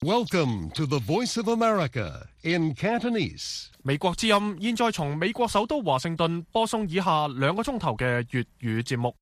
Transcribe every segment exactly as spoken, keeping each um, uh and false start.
Welcome to the Voice of America in Cantonese. 美國之音現在從美國首都華盛頓播送以下兩個鐘頭嘅粵語節目。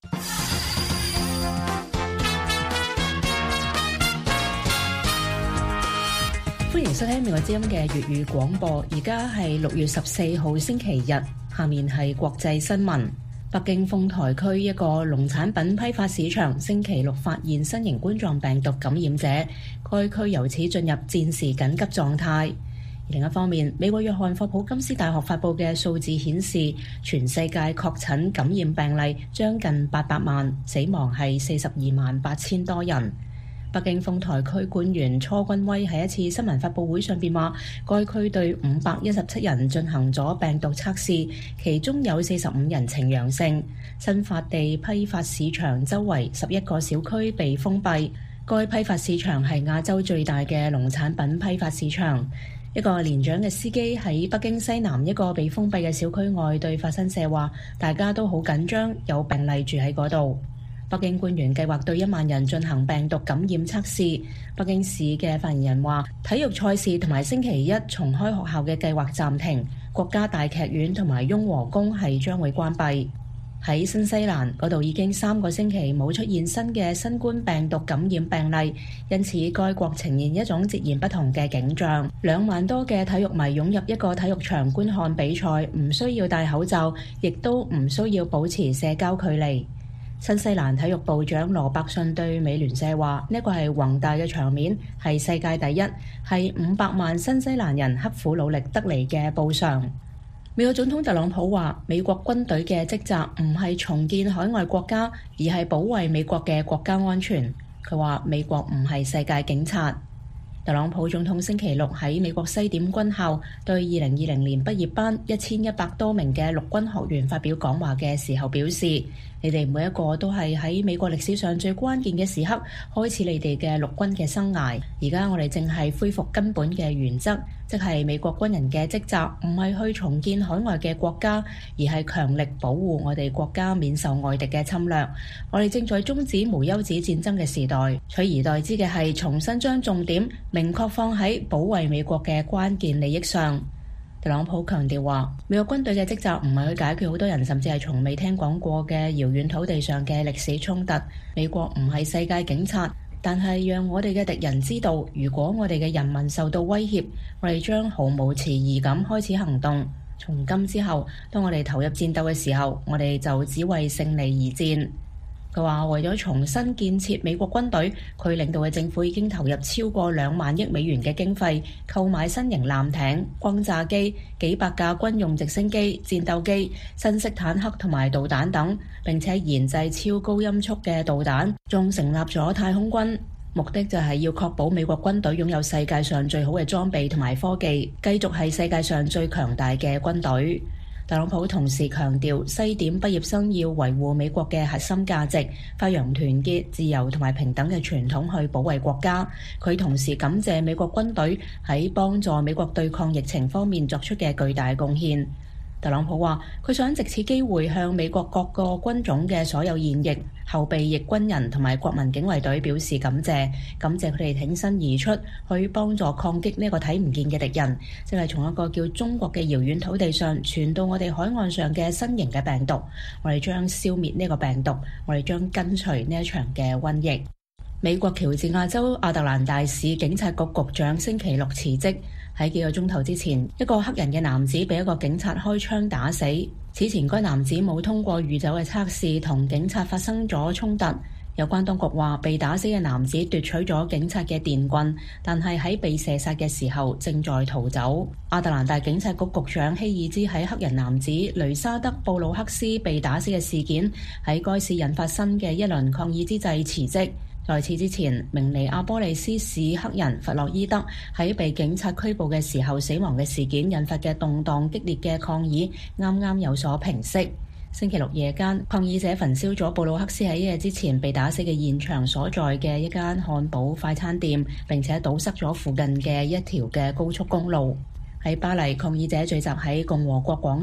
歡迎收聽美國之音嘅粵語廣播。而家係六月十四號星期日，下面係國際新聞。北京豐台區一個農產品批發市場星期六發現新型冠狀病毒感染者，該區由此進入戰時緊急狀態。另一方面，美國約翰霍普金斯大學發佈嘅數字顯示，全世界確診感染病例將近八百萬，死亡係四十二萬八千多人。北京豐台區官員初君威喺一次新聞發佈會上邊話，該區對五百一十七人進行咗病毒測試，其中有四十五人呈陽性。新發地批發市場周圍十一個小區被封閉。該批發市場係亞洲最大嘅農產品批發市場。一個年長嘅司機喺北京西南一個被封閉嘅小區外對法新社話，大家都好緊張，有病例住喺嗰度。北京官員計劃對一萬人進行病毒感染測試。北京市嘅發言人話，體育賽事同埋星期一重開學校嘅計劃暫停，國家大劇院同埋雍和宮係將會關閉。喺新西蘭嗰度已經三個星期冇出現新嘅新冠病毒感染病例，因此該國呈現一種截然不同嘅景象。兩萬多嘅體育迷湧入一個體育場觀看比賽，唔需要戴口罩，亦都唔需要保持社交距離。新西蘭體育部長羅伯遜對美聯社話，呢個係宏大嘅場面，係世界第一，係五百萬新西蘭人刻苦努力得嚟嘅報償。美國總統特朗普話，美國軍隊嘅職責唔係重建海外國家，而係保衛美國嘅國家安全。佢話美國唔係世界警察。特朗普總統星期六喺美國西點軍校對二零二零年畢業班一千一百多名嘅陸軍學員發表講話嘅時候表示，你哋每一個都係喺美國歷史上最關鍵嘅時刻開始你哋嘅陸軍嘅生涯。而家我哋正係恢復根本嘅原則，即係美國軍人嘅職責唔係去重建海外嘅國家，而係強力保護我哋國家免受外敵嘅侵略。我哋正在終止無休止戰爭嘅時代，取而代之嘅係重新將重點明確放喺保衛美國嘅關鍵利益上。特朗普強調話，美國軍隊嘅職責唔係去解決好多人甚至係從未聽講過嘅遙遠土地上嘅歷史衝突。美國唔係世界警察，但係讓我哋嘅敵人知道，如果我哋嘅人民受到威脅，我哋將毫無遲疑咁開始行動。從今之後，當我哋投入戰鬥嘅時候，我哋就只為勝利而戰。佢話為咗重新建設美國軍隊，佢領導嘅政府已經投入超過兩萬億美元嘅經費，購買新型艦艇、轟炸機、幾百架軍用直升機、戰鬥機、新式坦克同埋導彈等，並且研製超高音速嘅導彈，仲成立咗太空軍，目的就係要確保美國軍隊擁有世界上最好嘅裝備同埋科技，繼續係世界上最強大嘅軍隊。特朗普同時強調，西點畢業生要維護美國嘅核心價值，發揚團結、自由同埋平等嘅傳統去保衛國家。佢同時感謝美國軍隊喺幫助美國對抗疫情方面作出嘅巨大貢獻。特朗普話，佢想藉此機會向美國各個軍種嘅所有現役、後備役軍人同埋國民警衛隊表示感謝，感謝佢哋挺身而出去幫助抗擊呢個睇唔見嘅敵人，即係從一個叫中國嘅遙遠土地上傳到我哋海岸上嘅新型嘅病毒。我哋將消滅呢個病毒，我哋將根除呢一場嘅瘟疫。美國喬治亞州亞特蘭大市警察局局長星期六辭職。喺幾個鐘頭之前，一個黑人嘅男子被一個警察開槍打死。此前該男子冇通過酗酒嘅測試，同警察發生咗衝突。有關當局話，被打死嘅男子奪取咗警察嘅電棍，但係喺被射殺嘅時候正在逃走。亞特蘭大警察局局長希爾茲喺黑人男子雷沙德布魯克斯被打死嘅事件喺該市引發新嘅一輪抗議之際辭職。在此之前，明尼阿波利斯市黑人弗洛伊德喺被警察拘捕嘅時候死亡嘅事件引發嘅動盪激烈嘅抗議啱啱有所平息。星期六夜間，抗議者焚燒咗布魯克斯喺一日之前被打死嘅現場所在嘅一間漢堡快餐店，並且堵塞咗附近嘅一條嘅高速公路。喺巴黎，抗議者聚集喺共和國廣場，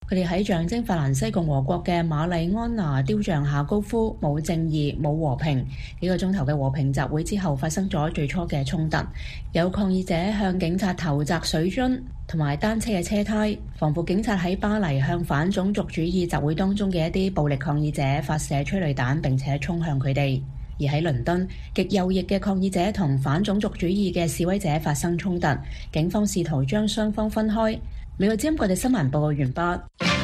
佢哋喺象徵法蘭西共和國嘅瑪麗安娜雕像下高呼冇正義冇和平。幾個鐘頭嘅和平集會之後發生咗最初嘅衝突，有抗議者向警察投擲水樽同埋單車嘅車胎，防暴警察喺巴黎向反種族主義集會當中嘅一啲暴力抗議者發射催淚彈並且衝向佢哋。而喺倫敦，極右翼嘅抗議者同反種族主義嘅示威者發生衝突，警方試圖將雙方分開。美國之音國際新聞報告完畢。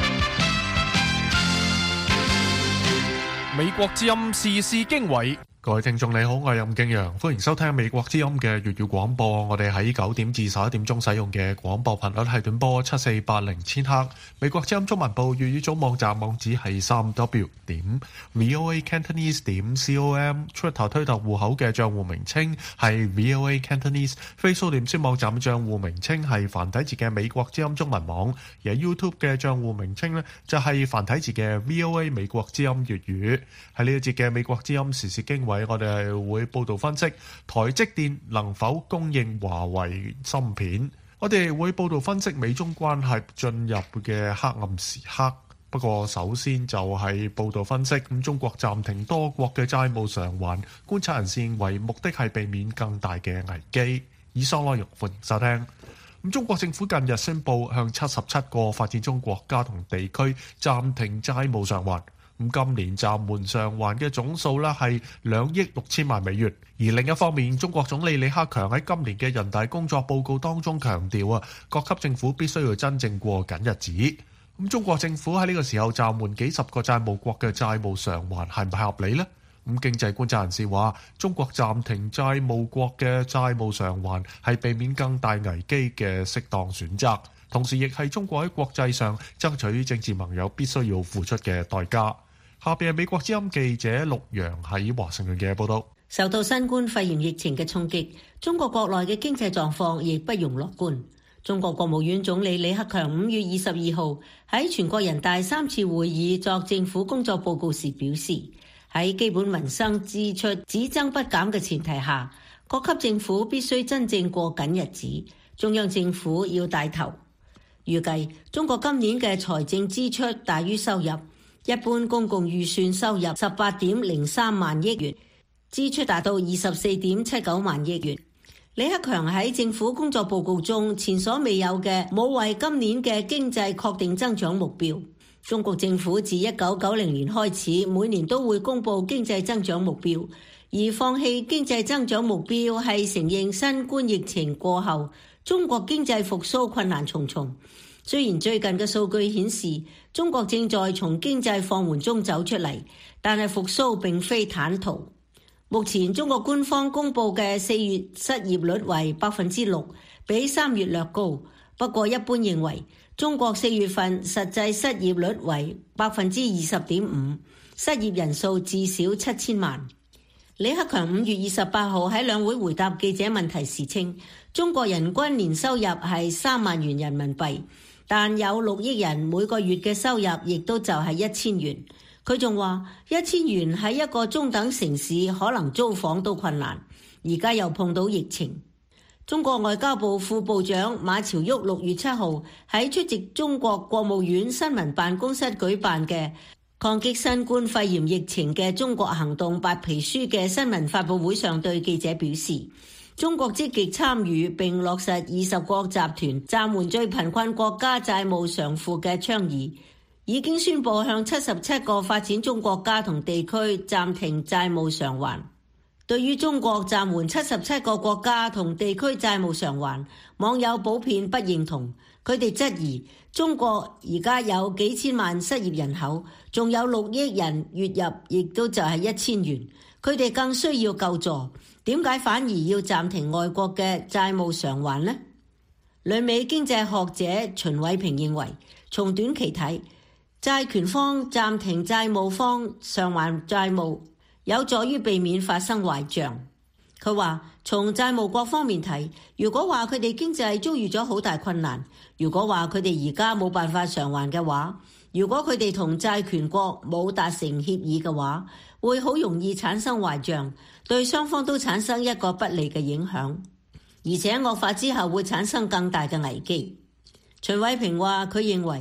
美國之音時事經緯。 各位聽眾你好，我係任敬陽，歡迎收聽美國之音嘅粵語廣播。我哋喺九點至十一點鐘使用嘅廣播頻率係短波七四八零千赫。美國之音中文部粵語組網站網址係三 w 點 voa cantonese 點 com，Twitter 推特戶口嘅賬戶名稱係 voa cantonese，Facebook 臉書網站賬戶名稱係繁體字嘅美國之音中文網，而 YouTube 嘅賬戶名稱呢就係繁體字嘅 voa 美國之音粵語。喺呢一節嘅美國之音時事經緯，我哋係會報道分析台積電能否供應華為芯片。我哋會報道分析美中關係進入嘅黑暗時刻。不過首先就係報道分析咁，中國暫停多國嘅債務償還，觀察人士認為目的係避免更大嘅危機。以上內容歡迎收聽。咁中國政府近日宣布向七十七個發展中國家同地區暫停債務償還。咁今年暫緩償還嘅總數咧係兩億六千萬美元。而另一方面，中國總理李克強喺今年嘅人大工作報告當中強調啊，各級政府必須要真正過緊日子。咁中國政府喺呢個時候暫緩幾十個債務國嘅債務償還係唔係合理呢？咁經濟觀察人士話，中國暫停債務國嘅債務償還係避免更大危機嘅適當選擇，同時亦係中國喺國際上爭取政治盟友必須要付出嘅代價。下邊係美國之音記者陸洋喺華盛頓嘅報道。 受到新冠肺炎疫情嘅衝擊，中國國內嘅經濟狀況亦不容樂觀。中國國務院總理李克強五月二十二號喺全國人大三次會議作政府工作報告時表示，喺基本民生支出只增不減嘅前提下，各級政府必須真正過緊日子，中央政府要帶頭。預計中國今年嘅財政支出大於收入，一般公共預算收入十八點零三萬億元，支出達到二十四點七九萬億元。李克強喺政府工作報告中前所未有嘅冇為今年嘅經濟確定增長目標。中國政府自一九九零年開始，每年都會公布經濟增長目標，而放棄經濟增長目標係承認新冠疫情過後，中國經濟復甦困難重重。雖然最近嘅數據顯示中國正在從經濟放緩中走出嚟，但係復甦並非坦途。目前中國官方公布嘅四月失業率為百分之六，比三月略高。不過一般認為，中國四月份實際失業率為百分之二十點五，失業人數至少七千萬。李克強五月二十八號喺兩會回答記者問題時稱，中國人均年收入係三萬元人民幣。但有六億人每個月嘅收入亦都就係一千元。佢仲話一千元喺一個中等城市可能租房都困難，而家又碰到疫情。中國外交部副部長馬朝旭六月七號喺出席中國國務院新聞辦公室舉辦嘅抗擊新冠肺炎疫情嘅中國行動白皮書嘅新聞發佈會上對記者表示，中國積極參與並落實二十國集團暫緩最貧困國家債務償付嘅倡議，已經宣布向七十七個發展中國家同地區暫停債務償還。對於中國暫緩七十七個國家同地區債務償還，網友普遍不認同。佢哋質疑中國而家有幾千萬失業人口，仲有六億人月入亦都就係一千元，佢哋更需要救助。點解反而要暫停外國嘅債務償還呢？旅美經濟學者秦偉平認為，從短期睇，債權方暫停債務方償還債務，有助於避免發生壞賬。佢話，從債務國方面睇，如果話佢哋經濟遭遇咗好大困難，如果話佢哋而家冇辦法償還嘅話，如果佢哋同債權國冇達成協議嘅話，會好容易產生壞賬，對雙方都產生一個不利嘅影響，而且惡化之後會產生更大嘅危機。秦偉平話，佢認為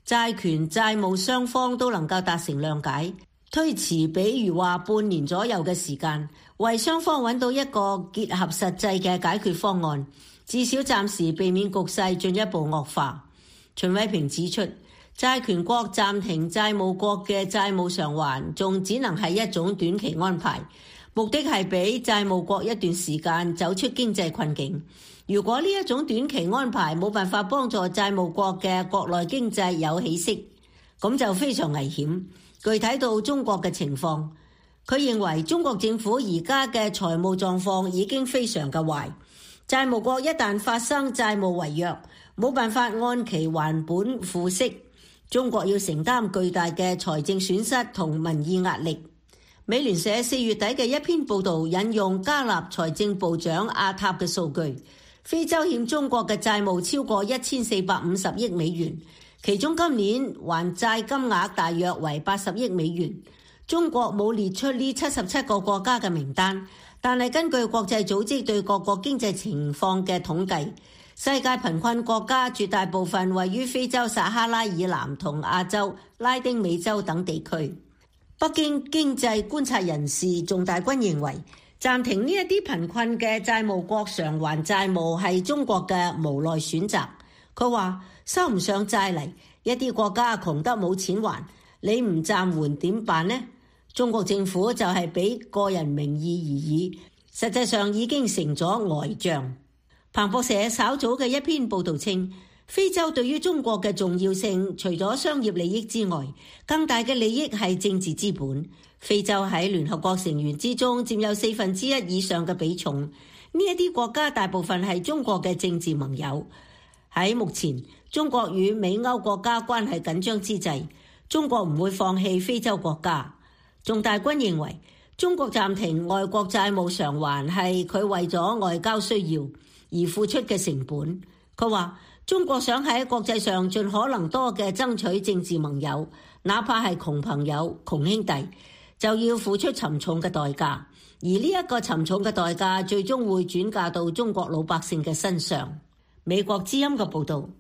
債權債務雙方都能夠達成諒解，推遲比如話半年左右嘅時間，為雙方揾到一個結合實際嘅解決方案，至少暫時避免局勢進一步惡化。秦偉平指出，債權國暫停債務國嘅債務償還，仲只能係一種短期安排，目的係俾債務國一段時間走出經濟困境。如果呢一種短期安排冇辦法幫助債務國嘅國內經濟有起色，咁就非常危險。具體到中國嘅情況，佢認為中國政府而家嘅財務狀況已經非常嘅壞，債務國一旦發生債務違約，冇辦法按期還本付息，中國要承擔巨大嘅財政損失同民意壓力。美聯社四月底嘅一篇報導引用加納財政部長阿塔嘅數據，非洲欠中國嘅債務超過一千四百五十億美元，其中今年還債金額大約為八十億美元。中國冇列出呢七十七個國家嘅名單，但係根據國際組織對各國經濟情況嘅統計，世界貧困國家絕大部分位於非洲撒哈拉以南同亞洲、拉丁美洲等地區。北京經濟觀察人士仲大軍認為，暫停呢一啲貧困嘅債務國償還債務係中國嘅無奈選擇。佢話收唔上債嚟，一啲國家窮得冇錢還，你唔暫緩點辦呢？中國政府就係俾個人名義而已，實際上已經成咗呆賬。彭博社稍早嘅一篇報導稱，非洲對於中國嘅重要性，除咗商業利益之外，更大嘅利益係政治資本。非洲喺聯合國成員之中佔有四分之一以上嘅比重，呢一啲國家大部分係中國嘅政治盟友。喺目前中國與美歐國家關係緊張之際，中國唔會放棄非洲國家。仲大軍認為，中國暫停外國債務償還係佢為咗外交需要而付出嘅成本。佢話中國想喺國際上盡可能多嘅爭取政治盟友，哪怕係窮朋友、窮兄弟，就要付出沉重嘅代價。而呢一個沉重嘅代價最終會轉嫁到中國老百姓嘅身上。美國之音嘅報導。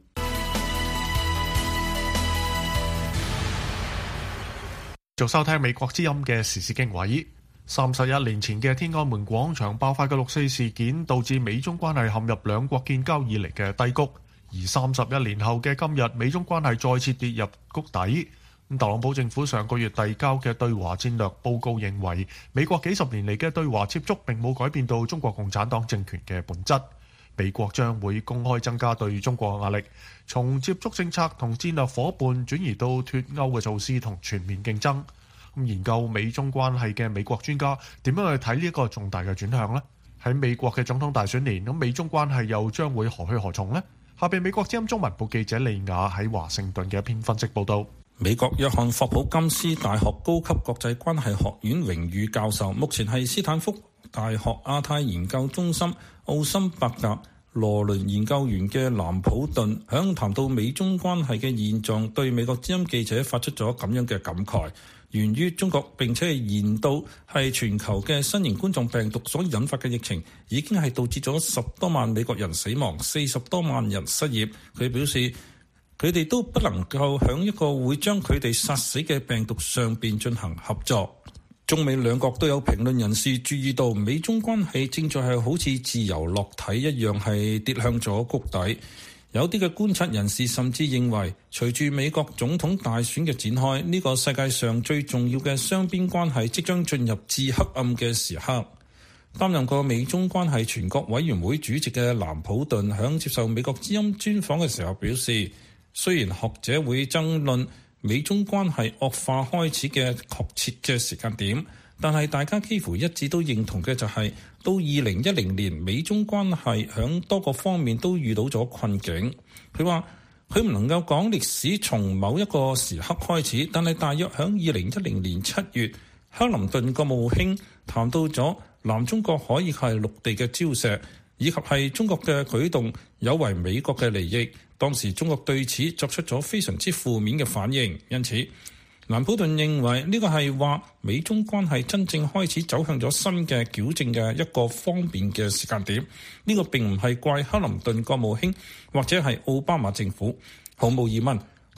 做收聽美國之音嘅時事經緯。三十一年前嘅天安門廣場爆發嘅六四事件，導致美中關係陷入兩國建交以嚟嘅低谷。而三十一年後嘅今日，美中關係再次跌入谷底。特朗普政府上個月遞交嘅對華戰略報告認為，美國幾十年嚟嘅對華接觸並冇改變到中國共產黨政權嘅本質。美國將會公開增加對中國壓力，從接觸政策同戰略夥伴轉移到脫歐嘅措施同全面競爭。咁研究美中關係嘅美國專家點樣去睇呢一個重大嘅轉向呢？喺美國嘅總統大選年，咁美中關係又將會何去何從呢？下邊美國之音中文部記者利亞喺華盛頓嘅一篇分析報道。 美國約翰霍普金斯大學高級國際關係學院榮譽教授，目前係斯坦福大學亞太研究中心奧森伯格羅倫研究員嘅藍普頓，響談到美中關係嘅現狀，對美國之音記者發出咗咁樣嘅感慨，源於中國並且係言到係全球嘅新型冠狀病毒所引發嘅疫情，已經係導致咗十多萬美國人死亡，四十多萬人失業。佢表示，佢哋都不能夠響一個會將佢哋殺死嘅病毒上邊進行合作。中美兩國都有評論人士注意到，美中關係正在係好似自由落體一樣係跌向咗谷底。有啲嘅觀察人士甚至認為，隨住美國總統大選嘅展開，呢個世界上最重要嘅雙邊關係即將進入至黑暗嘅時刻。擔任過美中關係全國委員會主席嘅藍普頓響接受美國之音專訪嘅時候表示，雖然學者會爭論美中關係惡化開始嘅確切嘅時間點，但係大家幾乎一致都認同嘅就係，到二零一零年美中關係響多個方面都遇到咗困境。佢話佢唔能夠講歷史從某一個時刻開始，但係大約響二零一零年七月，克林頓國務卿談到咗南中國可以係陸地嘅礁石，以及係中國嘅舉動有違美國嘅利益。當時中國對此作出咗非常之負面嘅反應，因此蘭普頓認為呢個係話美中關係真正開始走向咗新嘅矯正嘅一個方便嘅時間點。呢個並唔係怪克林頓國務卿或者係奧巴馬政府，毫無疑問，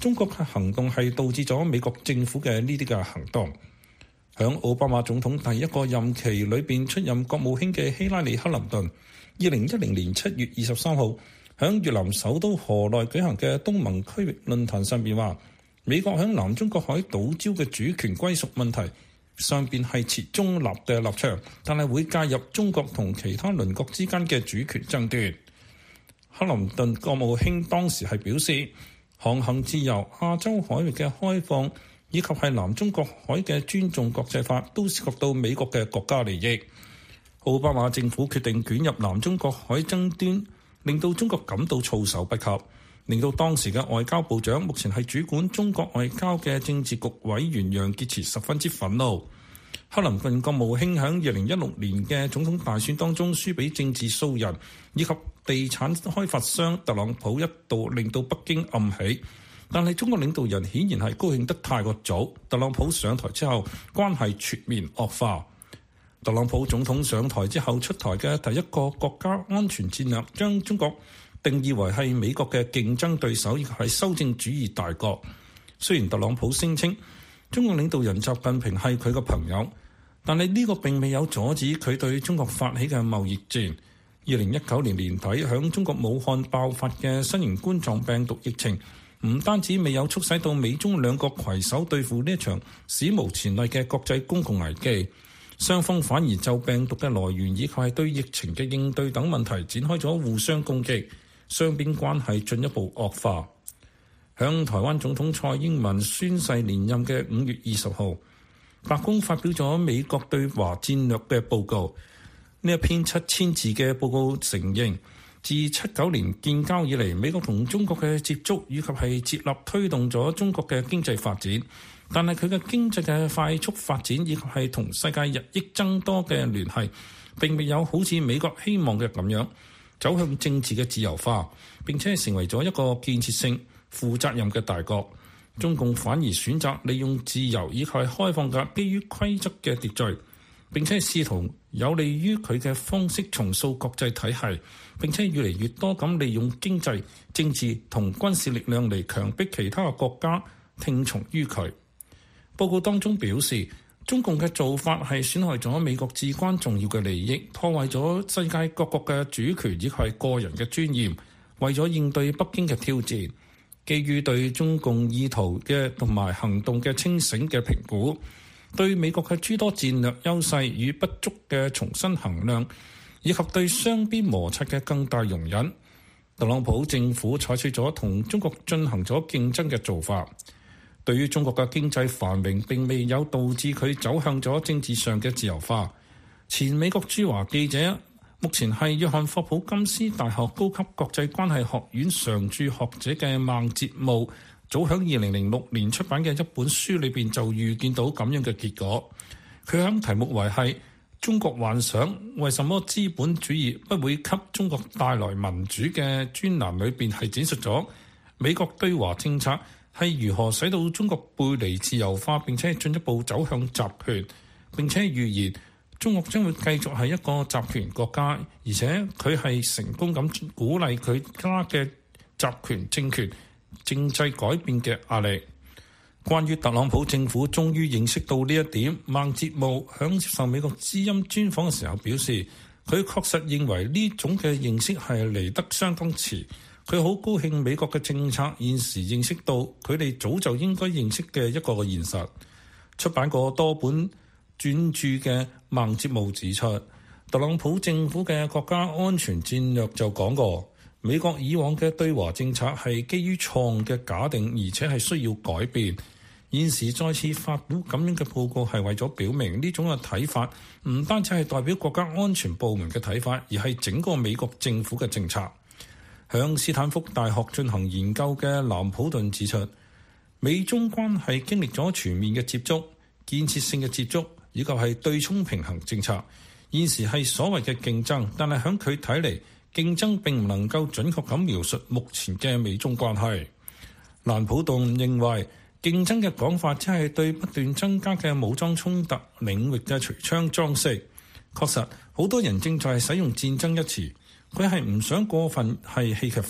中國嘅行動係導致咗美國政府嘅呢啲嘅行動。響奧巴馬總統第一個任期裏邊出任國務卿嘅希拉里·克林頓，二零一零年七月二十三號響越南首都河內舉行嘅東盟區域論壇上邊話，美國響南中國海島礁嘅主權歸屬問題上邊係持中立嘅立場，但係會介入中國同其他鄰國之間嘅主權爭奪。克林頓國務卿當時係表示，航行自由、亞洲海域嘅開放以及係南中國海嘅尊重國際法都涉及到美國嘅國家利益。奧巴馬政府決定捲入南中國海爭端，令到中國感到措手不及，令到當時嘅外交部長，目前係主管中國外交嘅政治局委員楊潔篪十分之憤怒。克林頓國務卿喺二零一六年嘅總統大選當中輸俾政治素人以及地產開發商特朗普，一度令到北京暗喜。但係中國領導人顯然係高興得太過早，特朗普上台之後關係全面惡化。特朗普總統上台之後出台嘅第一個國家安全戰略，將中國定義為係美國嘅競爭對手，亦係修正主義大國。雖然特朗普聲稱中國領導人習近平係佢嘅朋友，但係呢個並未有阻止佢對中國發起嘅貿易戰。二零一九年年底響中國武漢爆發嘅新型冠狀病毒疫情，唔單止未有促使到美中兩國攜手對付呢一場史無前例嘅國際公共危機，雙方反而就病毒嘅來源以及係對疫情嘅應對等問題展開咗互相攻擊，雙邊關係進一步惡化。響台灣總統蔡英文宣誓連任嘅五月二十號，白宮發表咗美國對華戰略嘅報告。呢一篇七千字嘅報告承認，自七九年建交以嚟，美國同中國嘅接觸以及係接納推動咗中國嘅經濟發展，但係佢嘅經濟嘅快速發展以及係同世界日益增多嘅聯繫，並未有好似美國希望嘅咁樣走向政治嘅自由化，並且係成為咗一個建設性、負責任嘅大國。中共反而選擇利用自由以及係開放嘅基於規則嘅秩序，並且係試圖有利於佢嘅方式重塑國際體系，並且越嚟越多咁利用經濟、政治同軍事力量嚟強迫其他嘅國家聽從於佢。報告當中表示，中共嘅做法係損害咗美國至關重要嘅利益，破壞咗世界各國嘅主權以及係個人嘅尊嚴，為咗應對北京嘅挑戰，基於對中共意圖嘅同埋行動嘅清醒嘅評估，對美國嘅諸多戰略優勢與不足嘅重新衡量，以及對雙邊摩擦嘅更大容忍，特朗普政府採取咗同中國進行咗競爭嘅做法。對於中國嘅經濟繁榮並未有導致佢走向咗政治上嘅自由化。前美國駐華記者，目前係約翰霍普金斯大學高級國際關係學院常駐學者嘅孟哲謨，早喺二零零六年出版嘅一本書裏邊就預見到咁樣嘅結果。佢喺題目為係中國幻想為什麼資本主義不會給中國帶來民主嘅專欄裏邊係展述咗美國對華政策係如何使到中國背離自由化，並且進一步走向集權，並且預言中國將會繼續係一個集權國家，而且佢係成功咁鼓勵佢家嘅集權政權政制改變嘅壓力。關於特朗普政府終於認識到呢一點，孟哲謨響接受美國之音專訪嘅時候表示，佢確實認為呢種嘅認識係嚟得相當遲。佢好高興美國嘅政策現時認識到佢哋早就應該認識嘅一個現實。出版過多本專著嘅孟哲謨指出，特朗普政府嘅國家安全戰略就講過，美國以往嘅對華政策係基於錯誤嘅假定，而且係需要改變。現時再次發表咁樣嘅報告係為咗表明呢種嘅睇法唔單止係代表國家安全部門嘅睇法，而係整個美國政府嘅政策。向斯坦福大學進行研究嘅藍普頓指出，美中關係經歷咗全面嘅接觸、建設性嘅接觸，以及係對沖平衡政策。現時係所謂嘅競爭，但係喺佢睇嚟，競爭並唔能夠準確咁描述目前嘅美中關係。藍普頓認為，競爭嘅講法只係對不斷增加嘅武裝衝突領域嘅櫥窗裝飾。確實，好多人正在使用戰爭一詞。佢係唔想過分係戲劇化，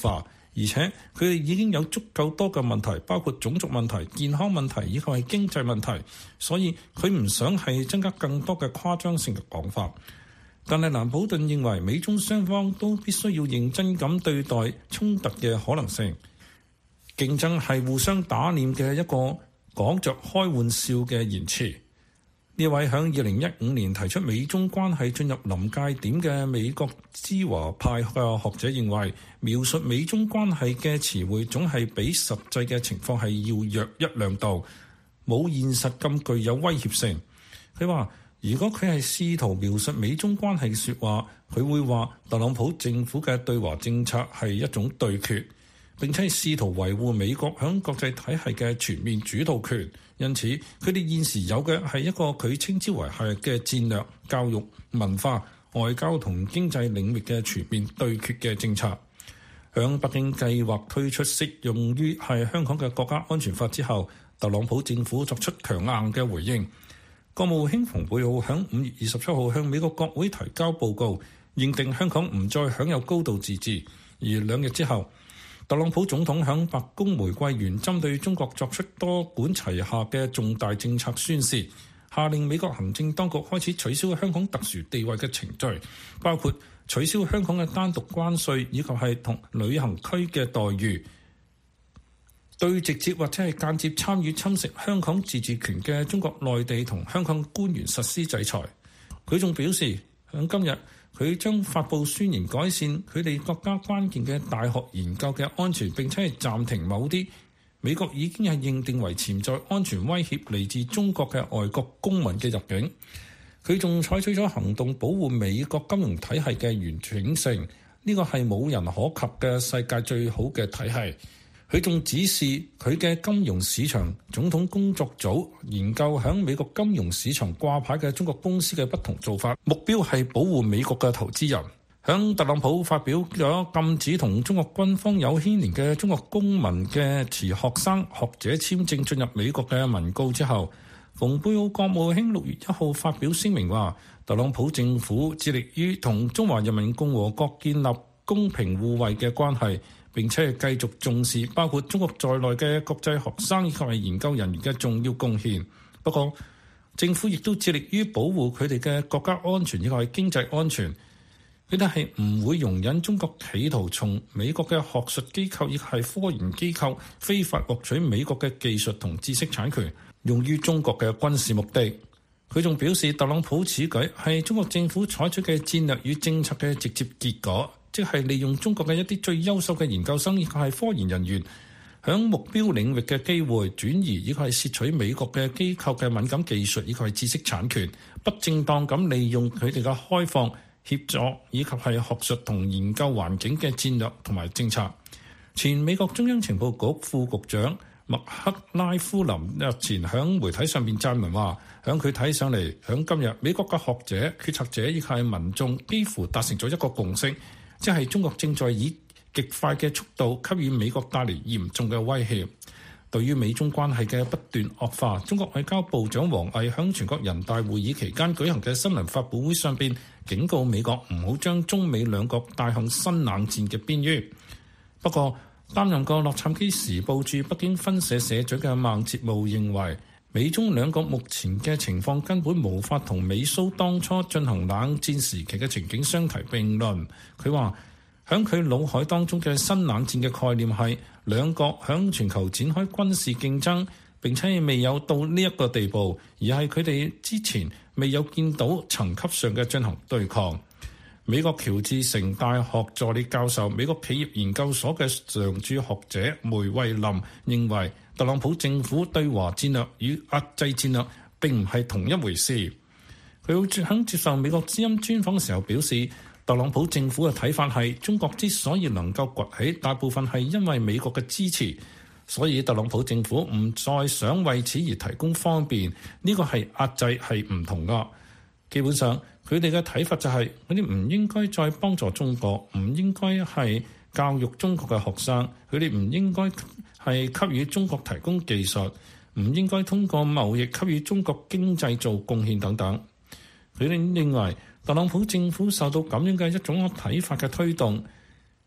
而且佢哋已經有足夠多嘅問題，包括種族問題、健康問題以及係經濟問題，所以佢唔想係增加更多嘅誇張性嘅講法。但係蘭普頓認為美中雙方都必須要認真咁對待衝突嘅可能性。競爭係互相打臉嘅一個講着開玩笑嘅言辭。呢位響二零一五年提出美中關係進入臨界點嘅美國知華派嘅學者認為，描述美中關係嘅詞彙總係比實際嘅情況係要弱一兩度，冇現實咁具有威脅性。佢話如果佢係試圖描述美中關係嘅說話，佢會話特朗普政府嘅對華政策係一種對決，並且係試圖維護美國響國際體系嘅全面主導權。因此佢哋現時有嘅係一個佢稱之為係嘅戰略、教育、文化、外交同經濟領域嘅全面對決嘅政策。響北京計劃推出適用於係香港嘅國家安全法之後，特朗普政府作出強硬嘅回應。國務卿蓬佩奧響五月二十七號向美國國會提交報告，認定香港唔再享有高度自治。而兩日之後，特朗普總統響白宮玫瑰園針對中國作出多管齊下嘅重大政策宣示，下令美國行政當局開始取消香港特殊地位嘅程序，包括取消香港嘅單獨關稅以及係同旅行區嘅待遇，對直接或者係間接參與侵蝕香港自治權嘅中國內地同香港官員實施制裁。佢仲表示，響今日佢將發布宣言，改善佢哋國家關鍵嘅大學研究嘅安全，並且係暫停某啲美國已經係認定為潛在安全威脅嚟自中國嘅外國公民嘅入境。佢仲採取咗行動保護美國金融體系嘅完整性，呢個係冇人可及嘅世界最好嘅體系。佢仲指示佢嘅金融市場總統工作組研究響美國金融市場掛牌嘅中國公司嘅不同做法，目標係保護美國嘅投資人。響特朗普發表咗禁止同中國軍方有牽連嘅中國公民嘅持學生學者簽證進入美國嘅文告之後，蓬佩奧國務卿六月一號發表聲明話，特朗普政府致力於同中華人民共和國建立公平互惠嘅關係，並且係繼續重視包括中國在內嘅國際學生以及係研究人員嘅重要貢獻。不過，政府亦都致力於保護佢哋嘅國家安全以及係經濟安全。佢哋係唔會容忍中國企圖從美國嘅學術機構亦係科研機構非法獲取美國嘅技術同知識產權，用於中國嘅軍事目的。佢仲表示，特朗普此舉係中國政府採取嘅戰略與政策嘅直接結果，即係利用中國嘅一啲最優秀嘅研究生以及係科研人員響目標領域嘅機會轉移，以及係竊取美國嘅機構嘅敏感技術以及係知識產權，不正當咁利用佢哋嘅開放協助以及係學術同研究環境嘅戰略同埋政策。前美國中央情報局副局長麥克拉夫林日前響媒體上面撰文話，響佢睇上嚟，響今日美國嘅學者、決策者以及係民眾幾乎達成咗一個共識，即係中國正在以極快嘅速度給予美國帶嚟嚴重嘅威脅。對於美中關係嘅不斷惡化，中國外交部長王毅響全國人大會議期間舉行嘅新聞發佈會上邊警告美國唔好將中美兩國帶向新冷戰嘅邊緣。不過，擔任過洛杉磯時報駐北京分社社長嘅孟捷務認為，美中兩國目前嘅情況根本無法同美蘇當初進行冷戰時期嘅情景相提並論。佢話，響佢腦海當中嘅新冷戰嘅概念係兩國響全球展開軍事競爭，並且未有到呢一個地步，而係佢哋之前未有見到層級上嘅進行對抗。美國喬治城大學助理教授、美國企業研究所嘅常駐學者梅惠林認為，特朗普政府對華戰略與壓制戰略並唔係同一回事。佢喺接受美國之音專訪嘅時候表示，特朗普政府嘅睇法係中國之所以能夠崛起，大部分係因為美國嘅支持，所以特朗普政府唔再想為此而提供方便。呢個係壓制，係唔同噶。基本上佢哋嘅睇法就係，佢哋唔應該再幫助中國，唔應該係教育中國嘅學生，佢哋唔應該係給予中國提供技術，唔應該通過貿易給予中國經濟做貢獻等等。佢哋認為特朗普政府受到咁樣嘅一種睇法嘅推動，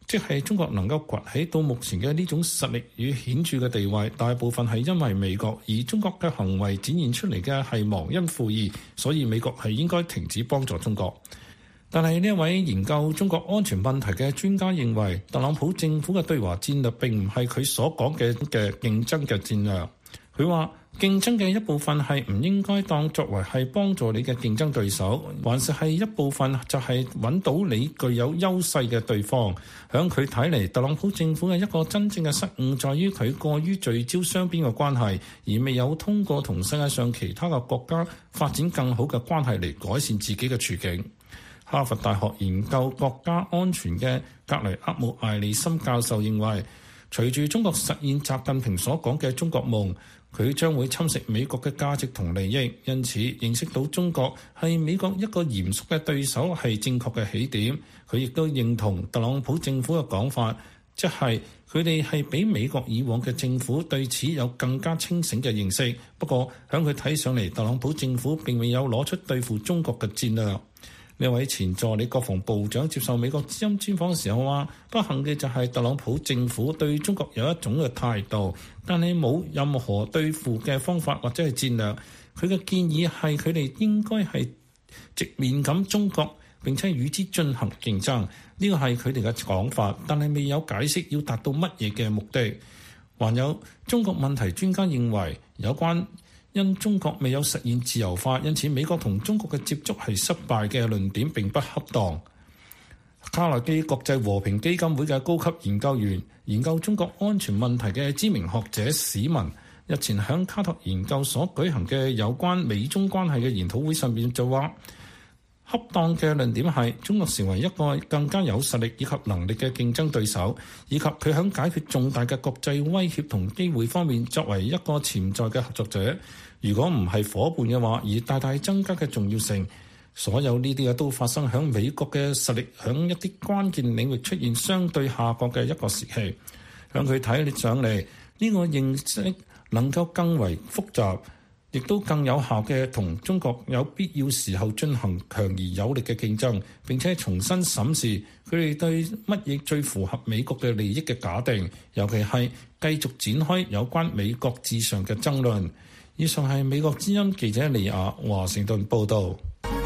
即係中國能夠崛起到目前嘅呢種實力與顯著嘅地位，大部分係因為美國，而中國嘅行為展現出嚟嘅係忘恩負義，所以美國係應該停止幫助中國。但係呢一位研究中國安全問題嘅專家認為，特朗普政府嘅對華戰略並唔係佢所講嘅嘅競爭嘅戰略。佢話競爭嘅一部分係唔應該當作為係幫助你嘅競爭對手，還是係一部分就係揾到你具有優勢嘅對方。響佢睇嚟，特朗普政府嘅一個真正嘅失誤在於佢過於聚焦雙邊嘅關係，而未有通過同世界上其他嘅國家發展更好嘅關係嚟改善自己嘅處境。哈佛大學研究國家安全嘅格雷厄姆艾利森教授認為，隨住中國實現習近平所講嘅中國夢，佢將會侵蝕美國嘅價值同利益，因此認識到中國係美國一個嚴肅嘅對手係正確嘅起點。佢亦都認同特朗普政府嘅講法，即係佢哋係比美國以往嘅政府對此有更加清醒嘅認識。不過響佢睇上嚟，特朗普政府並未有攞出對付中國嘅戰略。呢位前助理國防部長接受美國之音專訪嘅時候話，不幸嘅就係特朗普政府對中國有一種嘅態度，但係冇任何對付嘅方法或者係戰略。佢嘅建議係佢哋應該係直面咁中國，並且與之進行競爭。呢個係佢哋嘅講法，但係未有解釋要達到乜嘢嘅目的。還有中國問題專家認為，有關因中國未有實現自由化，因此美國同中國嘅接觸係失敗嘅論點並不恰當。卡內基國際和平基金會嘅高級研究員、研究中國安全問題嘅知名學者史文，日前喺卡特研究所舉行嘅有關美中關係嘅研討會上面就話，恰當嘅論點係中國成為一個更加有實力以及能力嘅競爭對手，以及佢喺解決重大嘅國際威脅同機會方面作為一個潛在嘅合作者。如果唔係夥伴嘅話，而大大增加嘅重要性。所有呢啲嘢都發生喺美國嘅實力喺一啲關鍵領域出現相對下降嘅一個時期。向佢睇上嚟，呢個認識能夠更為複雜，亦都更有效嘅同中國有必要時候進行強而有力嘅競爭，並且重新審視佢哋對乜嘢最符合美國嘅利益嘅假定，尤其係繼續展開有關美國至上嘅爭論。以上係美國之音記者李亞華盛頓報導。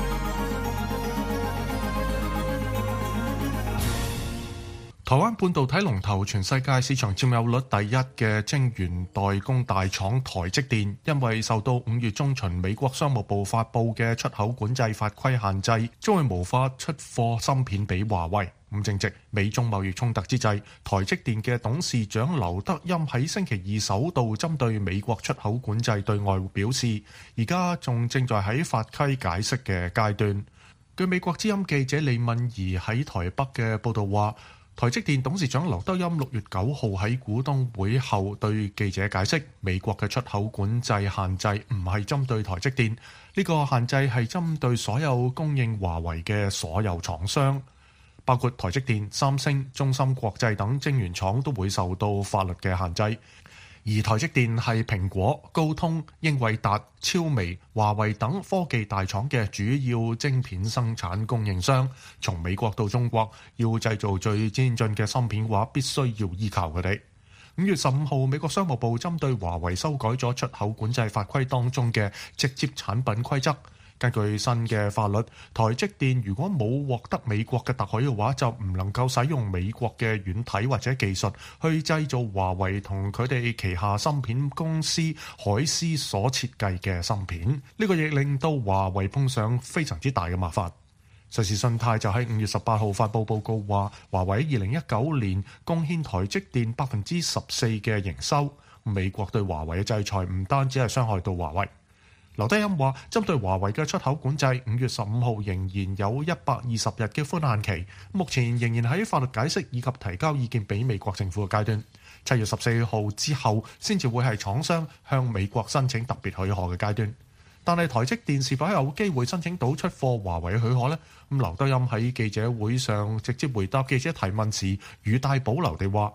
台灣半導體龍頭、全世界市場佔有率第一嘅晶圓代工大廠台積電，因為受到五月中旬美國商務部發布嘅出口管制法規限制，將會無法出貨芯片俾華為。咁正值美中貿易衝突之際，台積電嘅董事長劉德音喺星期二首度針對美國出口管制對外表示，而家仲正在喺法規解釋嘅階段。據美國之音記者李敏儀喺台北嘅報導話，台積電董事長劉德音六月九號喺股東會後對記者解釋，美國嘅出口管制限制唔係針對台積電，呢個限制係針對所有供應華為嘅所有廠商，包括台積電、三星、中芯國際等晶圓廠都會受到法律嘅限制。而台積電係蘋果、高通、英偉達、超微、華為等科技大廠嘅主要晶片生產供應商。從美國到中國，要製造最先進嘅芯片嘅話，必須要依靠佢哋。五月十五號，美國商務部針對華為修改咗出口管制法規當中嘅直接產品規則。根據新嘅法律，台積電如果冇獲得美國嘅特許嘅話，就唔能夠使用美國嘅軟體或者技術去製造華為同佢哋旗下芯片公司海思所設計嘅芯片。呢個亦令到華為碰上非常之大嘅麻煩。瑞士信貸就喺五月十八號發布報告話，華為二零一九年貢獻台積電百分之十四嘅營收。美國對華為嘅制裁唔單止係傷害到華為。劉德音話，針對華為嘅出口管制，五月十五號仍然有一百二十日嘅寬限期，目前仍然喺法律解釋以及提交意見俾美國政府嘅階段。七月十四號之後，先至會係廠商向美國申請特別許可嘅階段。但係台積電是否有機會申請到出貨華為嘅許可呢？咁劉德音喺記者會上直接回答記者提問時，語帶保留地話，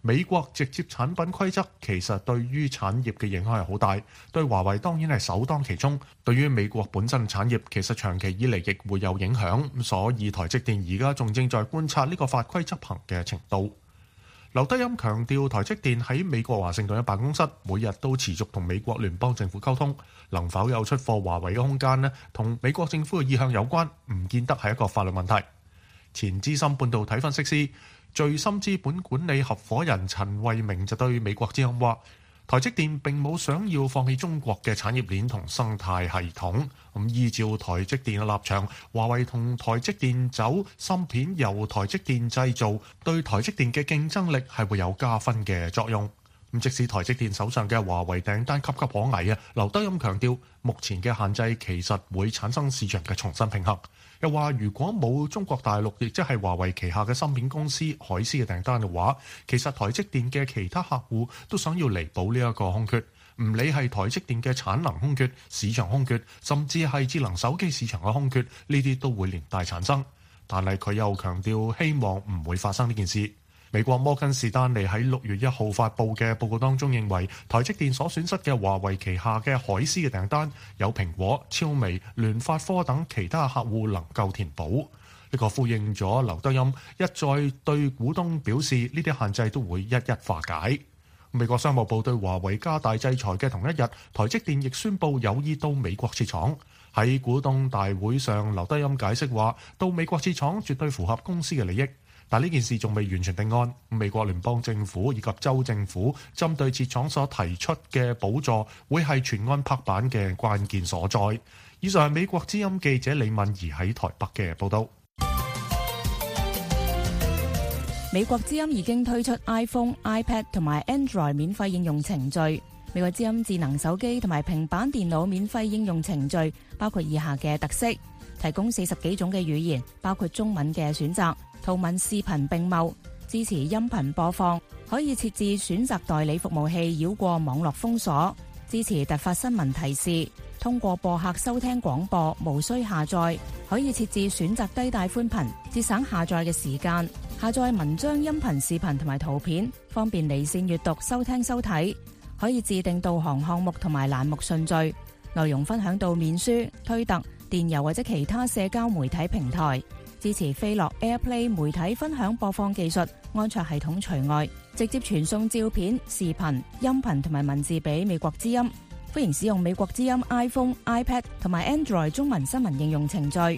美國直接產品規則其實對於產業嘅影響係好大，對華為當然係首當其衝。對於美國本身產業，其實長期以嚟亦會有影響，所以台積電而家仲正在觀察呢個法規執行嘅程度。劉德音強調，台積電喺美國華盛頓嘅辦公室每日都持續同美國聯邦政府溝通，能否有出貨華為嘅空間呢？同美國政府嘅意向有關，唔見得係一個法律問題。前資深半導體分析師聚心資本管理合夥人陳慧明就對美國之音話，台積電並冇想要放棄中國嘅產業鏈同生態系統。咁依照台積電嘅立場，華為同台積電走芯片由台積電製造，對台積電嘅競爭力係會有加分嘅作用。咁即使台積電手上嘅華為訂單岌岌可危啊，劉德音強調，目前嘅限制其實會產生市場嘅重新平衡。又話如果冇中國大陸亦即係華為旗下嘅芯片公司海思嘅訂單嘅話，其實台積電嘅其他客戶都想要彌補呢一個空缺，唔理係台積電嘅產能空缺、市場空缺，甚至係智能手機市場嘅空缺，呢啲都會連帶產生。但係佢又強調希望唔會發生呢件事。美國摩根士丹利喺六月一號發布嘅報告當中認為，台積電所損失嘅華為旗下嘅海思嘅訂單，有蘋果、超微、聯發科等其他客戶能夠填補。呢個呼應咗劉德音一再對股東表示，呢啲限制都會一一化解。美國商務部對華為加大制裁嘅同一日，台積電亦宣布有意到美國設廠。喺股東大會上，劉德音解釋話，到美國設廠絕對符合公司嘅利益。但呢件事仲未完全定案，美國聯邦政府以及州政府針對設廠所提出嘅補助，會係全案拍板嘅關鍵所在。以上係美國之音記者李敏儀喺台北嘅報導。 美國之音已經推出 iPhone、iPad 同埋 Android 免費應用程序。美國之音智能手機同埋平板電腦免費應用程序包括以下嘅特色：提供四十幾種嘅語言，包括中文嘅選擇。圖文視頻並茂，支持音頻播放，可以設置選擇代理服務器繞過網絡封鎖，支持突發新聞提示，通過播客收聽廣播，無需下載，可以設置選擇低帶寬頻，節省下載嘅時間，下載文章、音頻、視頻同埋圖片，方便離線閱讀、收聽收睇，可以自定導航項目同埋欄目順序，內容分享到面書、推特、電郵或者其他社交媒體平台。支持飛樂 AirPlay 媒體分享播放技術，安卓系統除外，直接傳送照片、視頻、音頻同埋文字俾美國之音。歡迎使用美國之音 iPhone、iPad 同埋 Android 中文新聞應用程序。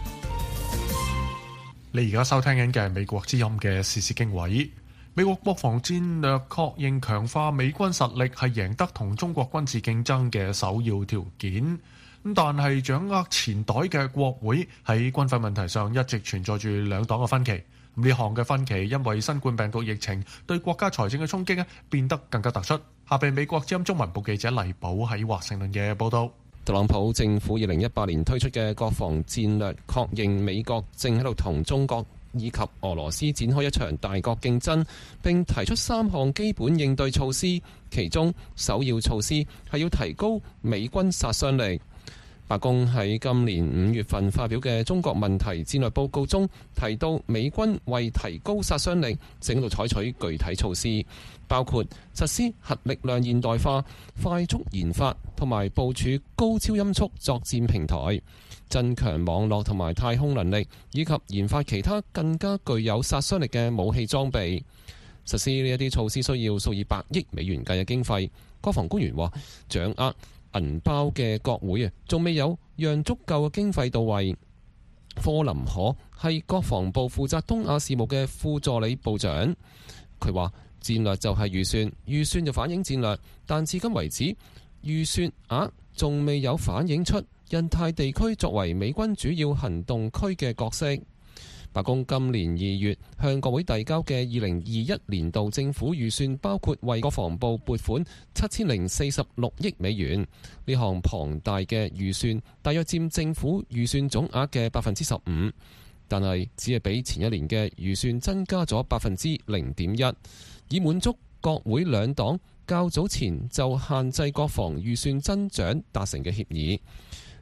你而家收聽緊嘅係美國之音嘅時事經緯。美國國防戰略確認強化美軍實力係贏得同中國軍事競爭嘅首要條件。咁但係掌握錢袋嘅國會喺軍費問題上一直存在住兩黨嘅分歧。呢項嘅分歧因為新冠病毒疫情對國家財政嘅衝擊咧，變得更加突出。下邊美國之音中文部記者黎寶喺華盛頓嘅報道。 特朗普政府二零一八年推出嘅國防戰略確認美國正喺度同中國以及俄羅斯展開一場大國競爭，並提出三項基本應對措施，其中首要措施係要提高美軍殺傷力。白宮喺今年五月份發表嘅中國問題戰略報告中提到，美軍為提高殺傷力，正喺度採取具體措施，包括實施核力量現代化、快速研發同埋部署高超音速作戰平台、增強網絡同埋太空能力，以及研發其他更加具有殺傷力嘅武器裝備。實施呢一啲措施需要數以百億美元計嘅經費。國防官員話，掌握銀包嘅國會啊，仲未有讓足夠嘅經費到位。科林可係國防部負責東亞事務嘅副助理部長，佢話戰略就係預算，預算就反映戰略，但至今為止預算額仲未有反映出印太地區作為美軍主要行動區嘅角色。白宮今年二月向國會遞交嘅二零二一年度政府預算，包括為國防部撥款七千零四十六億美元。呢項龐大嘅預算大約佔政府預算總額嘅百分之十五，但係只係比前一年嘅預算增加咗百分之零點一，以滿足國會兩黨較早前就限制國防預算增長達成嘅協議。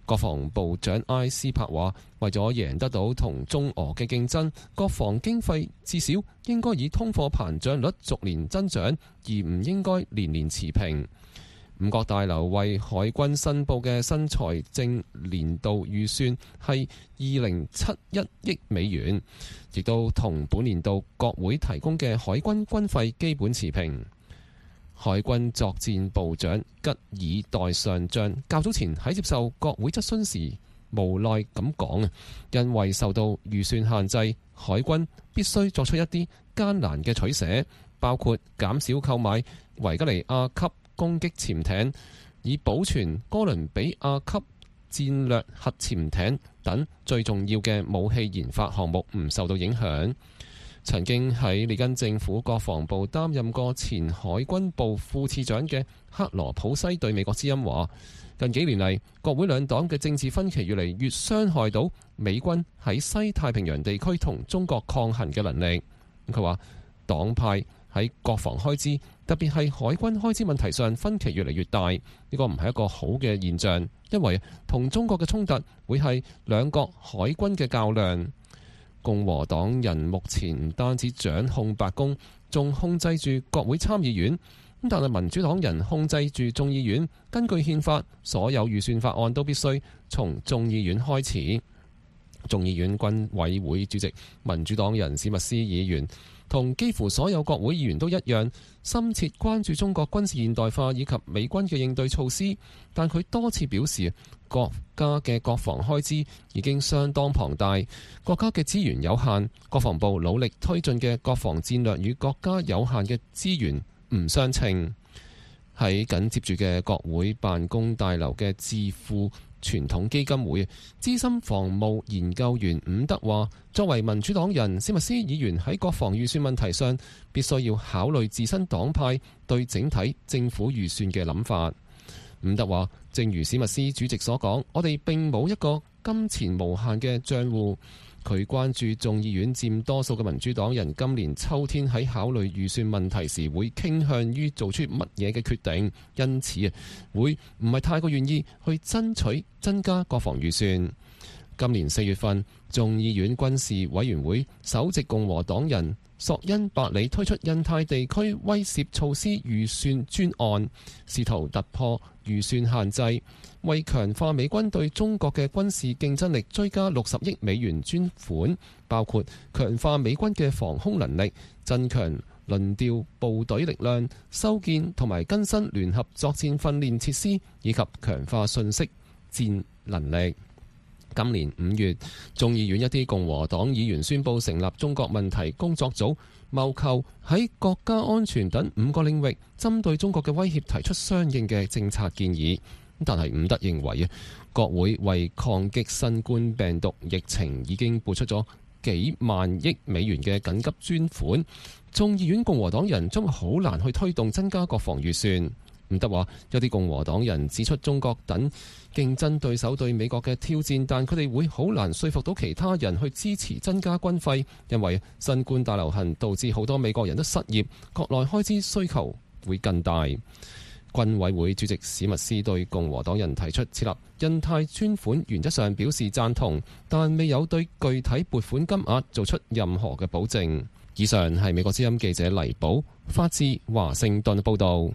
國防部長埃斯珀話，為咗贏得到同中俄嘅競爭，國防經費至少應該以通貨膨脹率逐年增長，而唔應該年年持平。五角大樓為海軍申報嘅新財政年度預算係二零七一億美元，亦都同本年度國會提供嘅海軍軍費基本持平。海軍作戰部長吉爾代上將較早前喺接受國會質詢時無奈咁講，因為受到預算限制，海軍必須作出一啲艱難嘅取捨，包括減少購買維吉尼亞級攻擊潛艇，以保存哥倫比亞級戰略核潛艇等最重要嘅武器研發項目唔受到影響。曾經喺列根政府國防部擔任過前海軍部副次長嘅克羅普西對美國之音話，近幾年嚟，國會兩黨嘅政治分歧越嚟越傷害到美軍喺西太平洋地區同中國抗衡嘅能力。佢話黨派喺國防開支，特別係海軍開支問題上分歧越嚟越大，呢個唔係一個好嘅現象，因為同中國嘅衝突會係兩國海軍嘅較量。共和黨人目前唔單止掌控白宮，仲控制住國會參議院，但係民主黨人控制住眾議院。根據憲法，所有預算法案都必須從眾議院開始。眾議院軍委會主席民主黨人史密斯議員同幾乎所有國會議員都一樣，深切關注中國軍事現代化以及美軍嘅應對措施，但佢多次表示，國家嘅國防開支已經相當龐大，國家嘅資源有限，國防部努力推進嘅國防戰略與國家有限嘅資源唔相稱。喺緊接住嘅國會辦公大樓嘅智庫傳統基金會資深防務研究員伍德話，作為民主黨人，史密斯議員喺國防預算問題上必須要考慮自身黨派對整體政府預算嘅諗法。伍德話，正如史密斯主席所講，我哋並冇一個金錢無限嘅賬戶。佢關注眾議院佔多數嘅民主黨人今年秋天喺考慮預算問題時會傾向於做出乜嘢嘅決定，因此啊，會唔係太過願意去爭取增加國防預算。今年四月份，眾議院軍事委員會首席共和黨人索恩伯里推出印太地區威懾措施預算專案，試圖突破預算限制，為強化美軍對中國嘅軍事競爭力追加六十億美元專款，包括強化美軍嘅防空能力、增強輪調部隊力量、修建同埋更新聯合作戰訓練設施，以及強化信息戰能力。今年五月，眾議院一啲共和黨議員宣布成立中國問題工作組，謀求喺國家安全等五個領域針對中國嘅威脅提出相應嘅政策建議。但係伍德認為啊，國會為抗擊新冠病毒疫情已經撥出咗幾萬億美元嘅緊急專款，眾議院共和黨人將會好難去推動增加國防預算。伍德話，有啲共和黨人指出中國等競爭對手對美國嘅挑戰，但佢哋會好難說服到其他人去支持增加軍費，因為新冠大流行導致好多美國人都失業，國內開支需求會更大。軍委會主席史密斯對共和黨人提出設立印太專款，原則上表示贊同，但未有對具體撥款金額做出任何嘅保證。以上係美國之音記者黎寶發自華盛頓報道。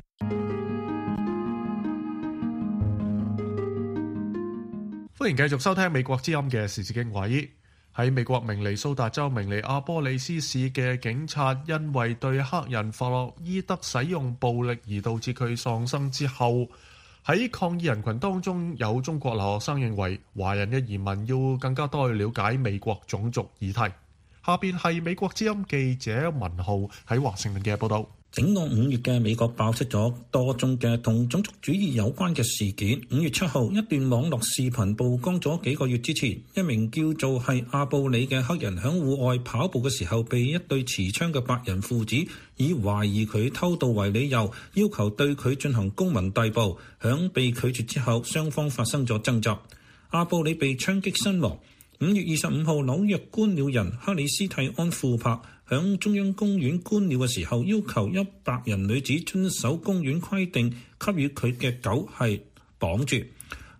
歡迎繼續收聽美國之音嘅時事經緯。喺美國明尼蘇達州明尼阿波利斯市嘅警察因為對黑人弗洛伊德使用暴力而導致佢喪生之後，喺抗議人群當中有中國留學生認為華人嘅移民要更加多去了解美國種族議題。下邊係美國之音記者文浩喺華盛頓嘅報道。 整個五月嘅美國爆出咗多宗嘅同種族主義有關嘅事件。五月七號，一段網絡視頻曝光咗幾個月之前，一名叫做係阿布里嘅黑人響戶外跑步嘅時候，被一對持槍嘅白人父子以懷疑佢偷渡為理由，要求對佢進行公民逮捕。響被拒絕之後，雙方發生咗爭執，阿布里被槍擊身亡。五月二十五號，紐約觀鳥人克里斯蒂安庫珀響中央公園觀鳥嘅時候，要求一白人女子遵守公園規定，給予佢嘅狗係綁住。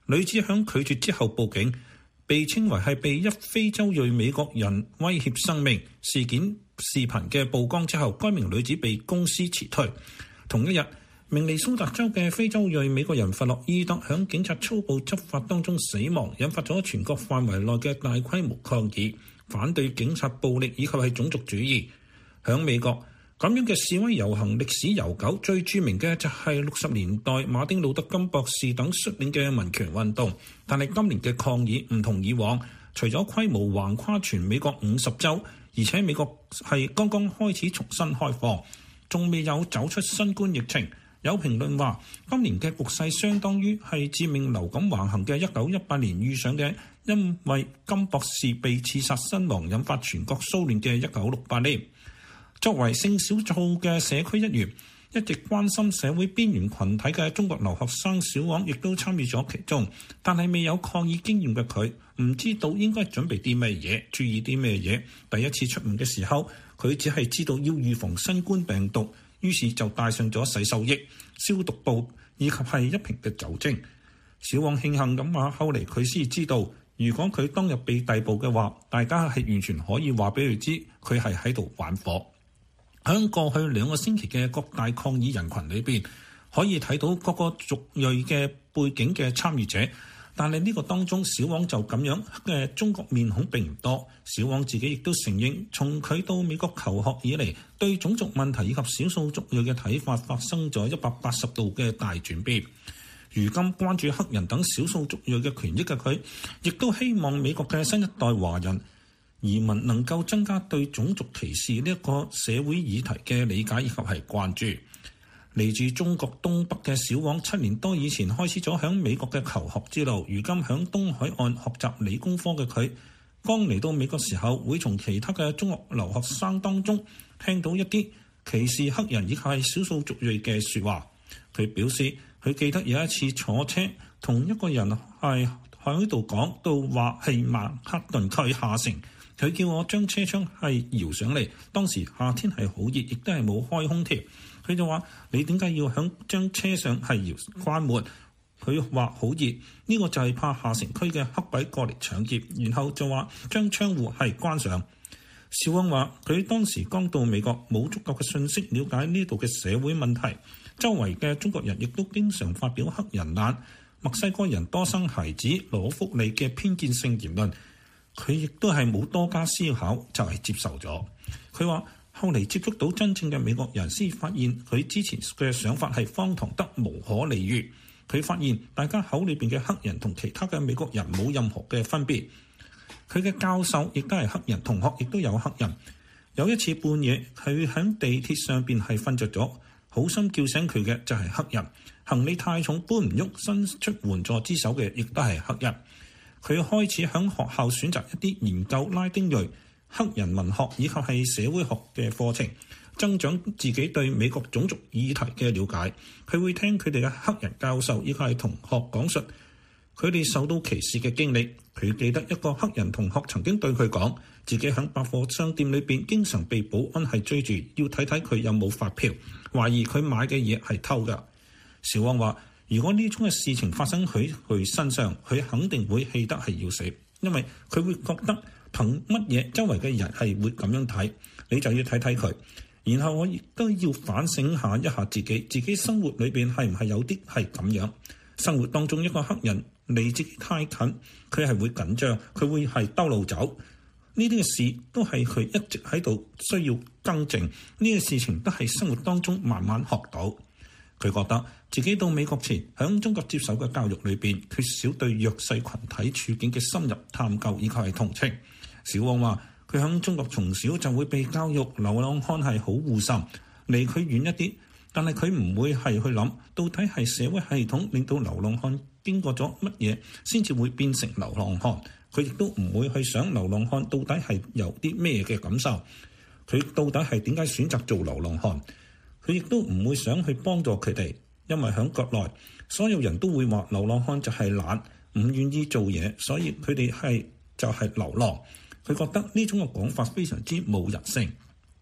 女子響拒絕之後報警，被稱為係被一非洲裔美國人威脅生命。事件視頻嘅曝光之後，該名女子被公司辭退。同一日，明尼蘇達州嘅非洲裔美國人弗洛伊德響警察粗暴執法當中死亡，引發咗全國範圍內嘅大規模抗議，反對警察暴力以及係種族主義。響美國，咁樣嘅示威遊行歷史悠久，最著名嘅就係六十年代馬丁路德金博士等率領嘅民權運動。但係今年嘅抗議唔同以往，除咗規模橫跨全美國五十州，而且美國係剛剛開始重新開放，仲未有走出新冠疫情。有評論話，今年嘅局勢相當於係致命流感橫行嘅一九一八年遇上嘅，因為金博士被刺殺身亡引發全國騷亂嘅一九六八年。作為性少數嘅社區一員，一直關心社會邊緣群體嘅中國留學生小王亦都參與咗其中，但係未有抗議經驗嘅佢，唔知道應該準備啲咩嘢，注意啲咩嘢。第一次出門嘅時候，佢只係知道要預防新冠病毒，於是就帶上咗洗手液、消毒布以及係一瓶嘅酒精。小王慶幸咁話，後嚟佢先知道，如果佢當日被逮捕嘅話，大家係完全可以話俾佢知，佢係喺度玩火。喺過去兩個星期嘅各大抗議人群裏邊，可以睇到各個族裔嘅背景嘅參與者，但係呢個當中小王就咁樣嘅中國面孔並唔多。小王自己亦都承認，從佢到美國求學以嚟，對種族問題以及少數族裔嘅睇法發生咗一百八十度嘅大轉變。如今關注黑人等少數族裔嘅權益嘅佢，亦都希望美國嘅新一代華人移民能夠增加對種族歧視呢一個社會議題嘅理解以及係關注。嚟自中國東北嘅小王，七年多以前開始咗響美國嘅求學之路，如今響東海岸學習理工科嘅佢，剛嚟到美國時候，會從其他嘅中國留學生當中聽到一啲歧視黑人以及係少數族裔嘅説話。佢表示，佢記得有一次坐車，同一個人係喺度講到話係曼克頓區下城。佢叫我將車窗係搖上嚟，當時夏天係好熱，亦都係冇開空調。佢就話：你點解要響將車上係搖關門？佢話好熱，呢個就係怕下城區嘅黑鬼過嚟搶劫。然後就話將窗戶係關上。小王話：佢當時剛到美國，冇足夠嘅信息了解呢度嘅社會問題。周圍嘅中國人亦都經常發表黑人懶、墨西哥人多生孩子、攞福利嘅偏見性言論。佢亦都係冇多加思考就係接受咗。佢話後嚟接觸到真正嘅美國人，先發現佢之前嘅想法係荒唐得無可理喻。佢發現大家口裏邊嘅黑人同其他嘅美國人冇任何嘅分別。佢嘅教授亦都係黑人，同學亦都有黑人。有一次半夜，佢喺地鐵上邊係瞓着咗，好心叫醒佢嘅就係黑人。行李太重搬唔喐，伸出援助之手嘅亦都係黑人。佢開始喺學校選擇一啲研究拉丁裔、黑人文學以及係社會學嘅課程，增長自己對美國種族議題嘅了解。佢會聽佢哋嘅黑人教授以及係同學講述佢哋受到歧視嘅經歷。佢記得一個黑人同學曾經對佢講，自己喺百貨商店裏邊經常被保安係追住，要睇睇佢有冇發票，懷疑佢買嘅嘢係偷㗎。小王話：如果呢種嘅事情發生喺佢身上，佢肯定會氣得係要死，因為佢會覺得憑乜嘢周圍嘅人係會咁樣睇，你就要睇睇佢。然後我亦都要反省下一下自己，自己生活裏邊係唔係有啲係咁樣？生活當中一個黑人離自己太近，佢係會緊張，佢會係兜路走。呢啲嘅事都係佢一直喺度需要更正，呢啲事情都係生活當中慢慢學到。佢覺得自己到美國前，喺中國接受嘅教育裏邊，缺少對弱勢群體處境嘅深入探究以及係同情。小王話：佢喺中國從小就會被教育流浪漢係好護心，離佢遠一啲。但係佢唔會係去諗，到底係社會系統令到流浪漢經過咗乜嘢先至會變成流浪漢。佢亦都唔會去想流浪漢到底係有啲咩嘅感受，佢到底係點解選擇做流浪漢。佢亦都唔會想去幫助佢哋，因為喺國內所有人都會話流浪漢就係懶，唔願意做嘢，所以佢哋係就係流浪。佢覺得呢種嘅講法非常之冇人性。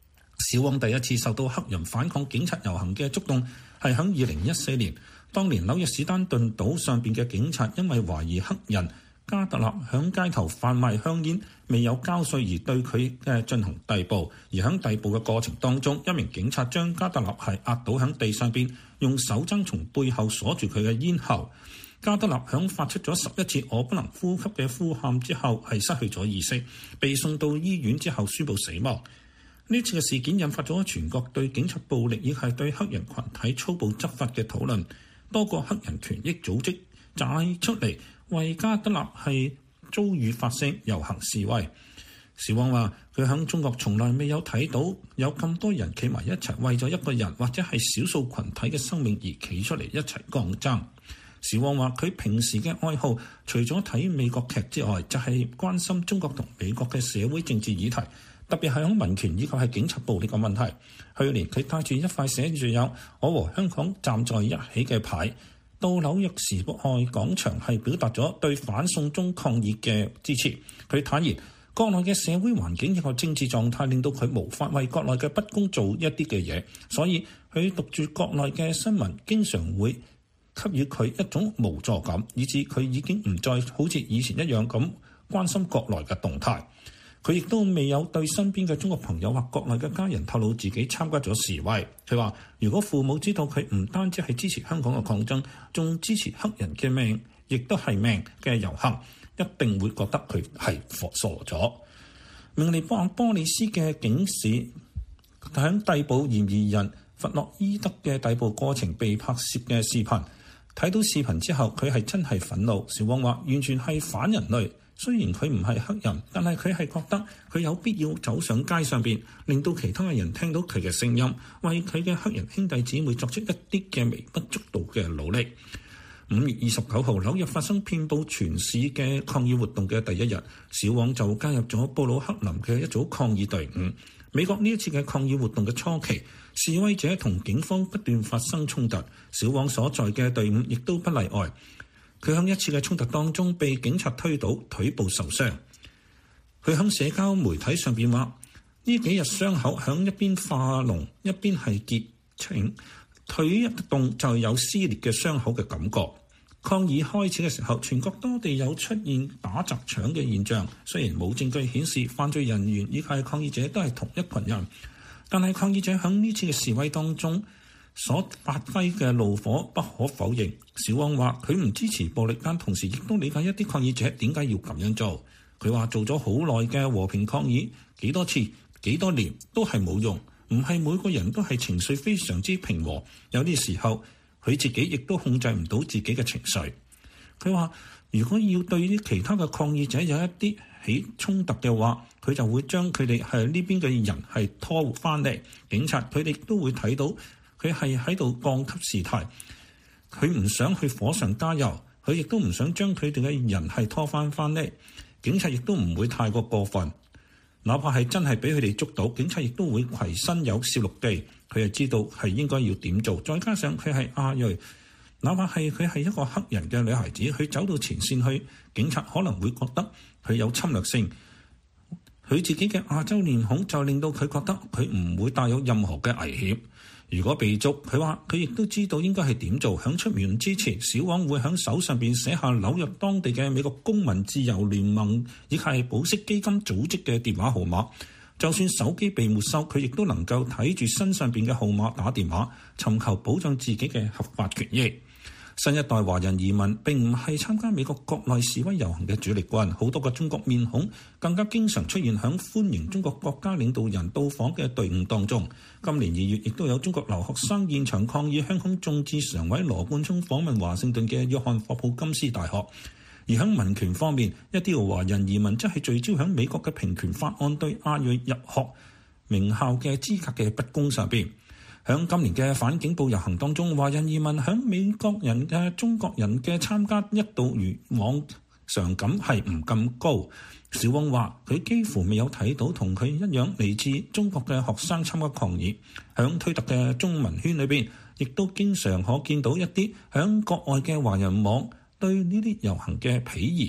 小汪第一次受到黑人反抗警察遊行嘅觸動係喺二零一四年，當年紐約史丹頓島上邊嘅警察因為懷疑黑人加特納響街頭販賣香煙未有交稅而對佢嘅進行逮捕，而喺逮捕嘅過程當中，一名警察將加特納係壓倒喺地上邊，用手踭從背後鎖住佢嘅咽喉。加德納響發出咗十一次我不能呼吸嘅呼喊之後係失去咗意識，被送到醫院之後宣布死亡。呢次嘅事件引發咗全國對警察暴力以及對黑人群體粗暴執法嘅討論，多個黑人權益組織站出嚟為加德納係遭遇發聲遊行示威。小汪話佢喺中國從來未有睇到有咁多人企埋一齊為咗一個人或者係少數群體嘅生命而企出嚟一齊抗爭。小汪話佢平時嘅愛好除咗睇美國劇之外，就係關心中國同美國嘅社會政治議題，特別係喺民權以及係警察暴力嘅問題。去年佢帶住一塊寫住有我和香港站在一起嘅牌到紐約時代廣場，係表達咗對反送中抗議嘅支持。佢坦言國內嘅社會環境以及政治狀態令到佢無法為國內嘅不公做一啲嘅嘢，所以佢讀住國內嘅新聞經常會給予佢一種無助感，以致佢已經唔再好似以前一樣咁關心國內嘅動態。佢亦都未有對身邊嘅中國朋友或國內嘅家人透露自己參加咗示威。佢話如果父母知道佢唔單止係支持香港嘅抗爭，仲支持黑人嘅命，亦都係命嘅遊行，一定會覺得佢係傻咗。明尼波波利斯嘅警視喺逮捕嫌疑人弗洛伊德嘅逮捕過程被拍攝嘅視頻，睇到視頻之後，佢係真係憤怒。小汪話完全係反人類。雖然佢唔係黑人，但係佢係覺得佢有必要走上街上邊，令到其他人聽到佢嘅聲音，為佢嘅黑人兄弟姊妹作出一啲嘅微不足道嘅努力。五月二十九號，紐約發生遍佈全市嘅抗議活動嘅第一日，小汪就加入咗布魯克林嘅一組抗議隊伍。美國呢一次嘅抗議活動嘅初期，示威者同警方不斷發生衝突，小汪所在嘅隊伍亦都不例外。佢喺一次嘅衝突當中被警察推倒，腿部受傷。佢喺社交媒體上邊話：呢幾日傷口響一邊化膿，一邊係結痂，腿一動就有撕裂嘅傷口嘅感覺。抗議開始嘅時候，全國多地有出現打砸搶嘅現象。雖然冇證據顯示犯罪人員以及抗議者都係同一群人，但係抗議者喺呢次嘅示威當中所發揮嘅怒火不可否認。小汪話佢唔支持暴力，但同時亦都理解一啲抗議者點解要咁樣做。佢話做咗好耐嘅和平抗議，幾多次幾多年都係冇用，唔係每個人都係情緒非常之平和，有啲時候佢自己亦都控制唔到自己嘅情緒。佢話如果要對於其他嘅抗議者有一啲起衝突嘅話，佢就會將佢哋係呢邊嘅人係拖翻嚟。警察佢哋都會睇到佢係喺度降級事態，佢唔想去火上加油，佢亦都唔想將佢哋嘅人係拖翻翻嚟。警察亦都唔會太過過分，哪怕係真係俾佢哋捉到，警察亦都會攜身有少綠地。佢係知道係應該要點做，再加上佢係亞裔，哪怕係佢係一個黑人嘅女孩子，佢走到前線去，警察可能會覺得佢有侵略性。佢自己嘅亞洲臉孔就令到佢覺得佢唔會帶有任何嘅危險。如果被捉，佢話佢亦都知道應該係點做。響出門之前，小汪會響手上邊寫下紐約當地嘅美國公民自由聯盟以及係保釋基金組織嘅電話號碼。就算手機被沒收，佢亦都能夠睇住身上邊嘅號碼打電話，尋求保障自己嘅合法權益。新一代華人移民並唔係參加美國國內示威遊行嘅主力軍，好多個中國面孔更加經常出現響歡迎中國國家領導人到訪嘅隊伍當中。今年二月亦都有中國留學生現場抗議香港眾志常委羅冠聰訪問華盛頓嘅約翰霍普金斯大學。而喺民權方面，一啲華人移民則係聚焦喺美國嘅平權法案對亞裔入學名校嘅資格嘅不公上邊。喺今年嘅反警暴遊行當中，華人移民喺美國人嘅中國人嘅參加一度如往常感係唔咁高。小汪話佢幾乎未有睇到同佢一樣嚟自中國嘅學生參加抗議。喺推特嘅中文圈裏邊，亦都經常可見到一啲喺國外嘅華人網對呢啲遊行嘅鄙夷。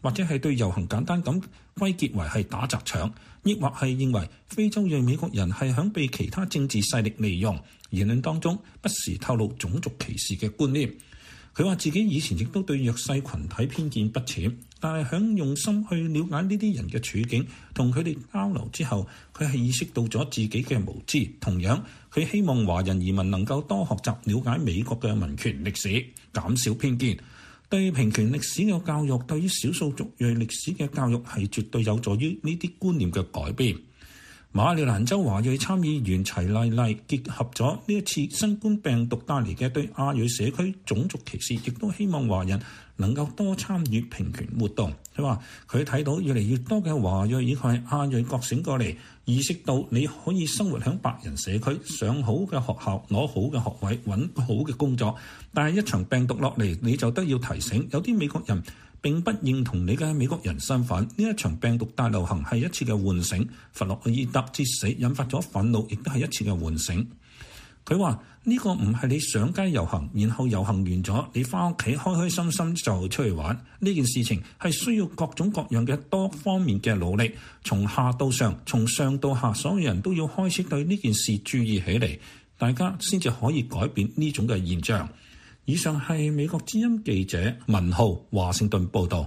或者係對遊行簡單咁歸結為係打砸搶，抑或係認為非洲裔美國人係響被其他政治勢力利用，言論當中不時透露種族歧視嘅觀念。佢話自己以前亦都對弱勢群體偏見不淺，但係響用心去了解呢啲人嘅處境，同佢哋交流之後，佢係意識到咗自己嘅無知。同樣，佢希望華人移民能夠多學習了解美國嘅民權歷史，減少偏見。對平權歷史嘅教育，對於少數族裔歷史嘅教育係絕對有助於呢啲觀念嘅改變。馬里蘭州華裔參議員齊麗麗結合咗呢一次新冠病毒帶嚟嘅對亞裔社區種族歧視，亦都希望華人能夠多參與平權活動。佢話佢睇到越嚟越多嘅華裔以及係亞裔覺醒過嚟，意識到你可以生活喺白人社區，上好嘅學校，攞好嘅學位，揾好嘅工作。但係一場病毒落嚟，你就得要提醒，有啲美國人並不認同你嘅美國人身份。呢一場病毒大流行係一次嘅喚醒，弗洛伊德之死引發咗憤怒，亦都係一次嘅喚醒。佢話呢個唔係你上街遊行，然後遊行完咗，你翻屋企開開心心就出去玩。呢件事情係需要各種各樣嘅多方面嘅努力，從下到上，從上到下，所有人都要開始對呢件事注意起嚟，大家先至可以改變呢種嘅現象。以上係美國之音記者文浩華盛頓報道。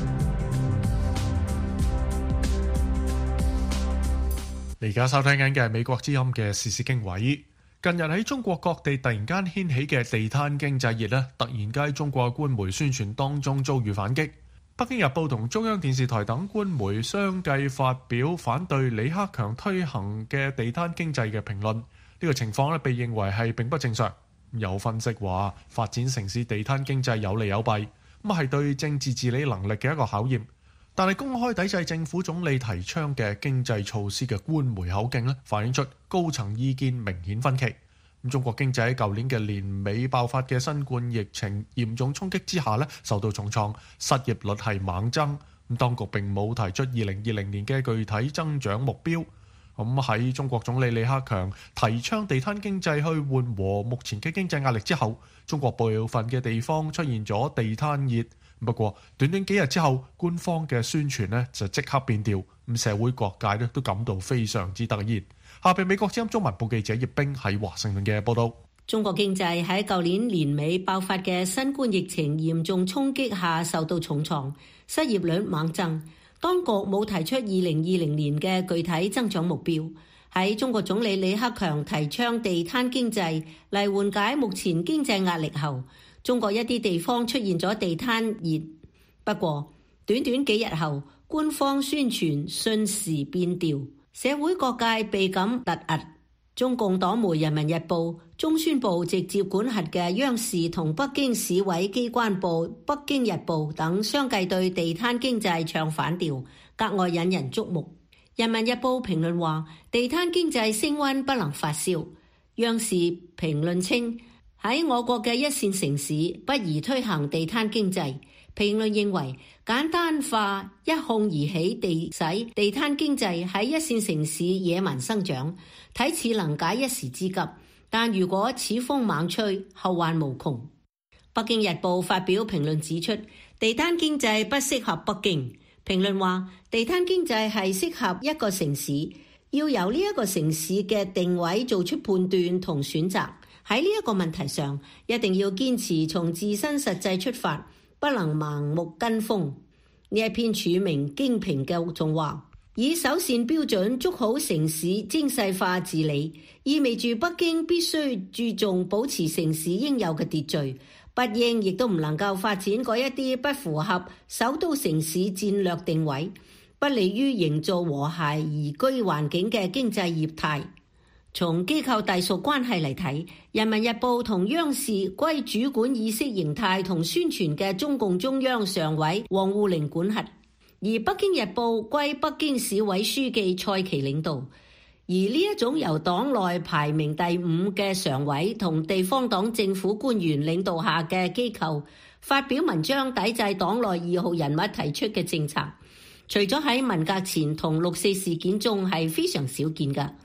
你而家收聽緊嘅係美國之音嘅時事經緯。近日喺中國各地突然間掀起嘅地攤經濟熱咧，突然間喺中國官媒宣傳當中遭遇反擊。北京日報同中央電視台等官媒相繼發表反對李克強推行嘅地攤經濟嘅評論。呢個情況咧被認為係並不正常。有分析話，發展城市地攤經濟有利有弊，咁係對政治治理能力嘅一個考驗。但係公開抵制政府總理提倡嘅經濟措施嘅官媒口徑咧，反映出高層意見明顯分歧。咁中國經濟喺舊年嘅年尾爆發嘅新冠疫情嚴重衝擊之下咧，受到重創，失業率係猛增。咁當局並冇提出二零二零年嘅具體增長目標。咁喺中國總理李克強提倡地攤經濟去緩和目前嘅經濟壓力之後，中國部分嘅地方出現咗地攤熱。不過短短幾日之後，官方嘅宣傳呢就即刻變調，咁社會各界呢都感到非常之突然。下邊美國之音中文部記者葉冰喺華盛頓嘅報道。 中國經濟喺舊年年尾爆發嘅新冠疫情嚴重衝擊下受到重創，失業率猛增。當局冇提出二零二零年嘅具體增長目標。喺中國總理李克強提倡地攤經濟嚟緩解目前經濟壓力後，中國一啲地方出現咗地攤熱。不過短短幾日後，官方宣傳瞬時變調，社會各界倍感突兀。中共黨媒《人民日報》、中宣部直接管轄嘅央視同北京市委機關報《北京日報》等相繼對地攤經濟唱反調，格外引人矚目。《人民日報》評論話：地攤經濟升溫不能發燒。央視評論稱，喺我國嘅一線城市不宜推行地攤經濟。評論認為，簡單化一哄而起地使地攤經濟喺一線城市野蠻生長，睇似能解一時之急，但如果此風猛吹，後患無窮。北京日報發表評論指出，地攤經濟不適合北京。評論話，地攤經濟係適合一個城市，要由呢一個城市嘅定位做出判斷同選擇。喺呢一個問題上，一定要堅持從自身實際出發，不能盲目跟風。呢一篇署名經評嘅仲話，以首線標準捉好城市精細化治理，意味住北京必須注重保持城市應有嘅秩序，不應亦都唔能夠發展嗰一啲不符合首都城市戰略定位，不利於營造和諧宜居環境嘅經濟業態。從機構隸屬關係嚟睇，《人民日報》同央視歸主管意識形態同宣傳嘅中共中央常委王滬寧管轄，而《北京日報》歸北京市委書記蔡奇領導。而呢一種由黨內排名第五嘅常委同地方黨政府官員領導下嘅機構，發表文章抵制黨內二號人物提出嘅政策，除咗喺文革前同六四事件中係非常少見嘅。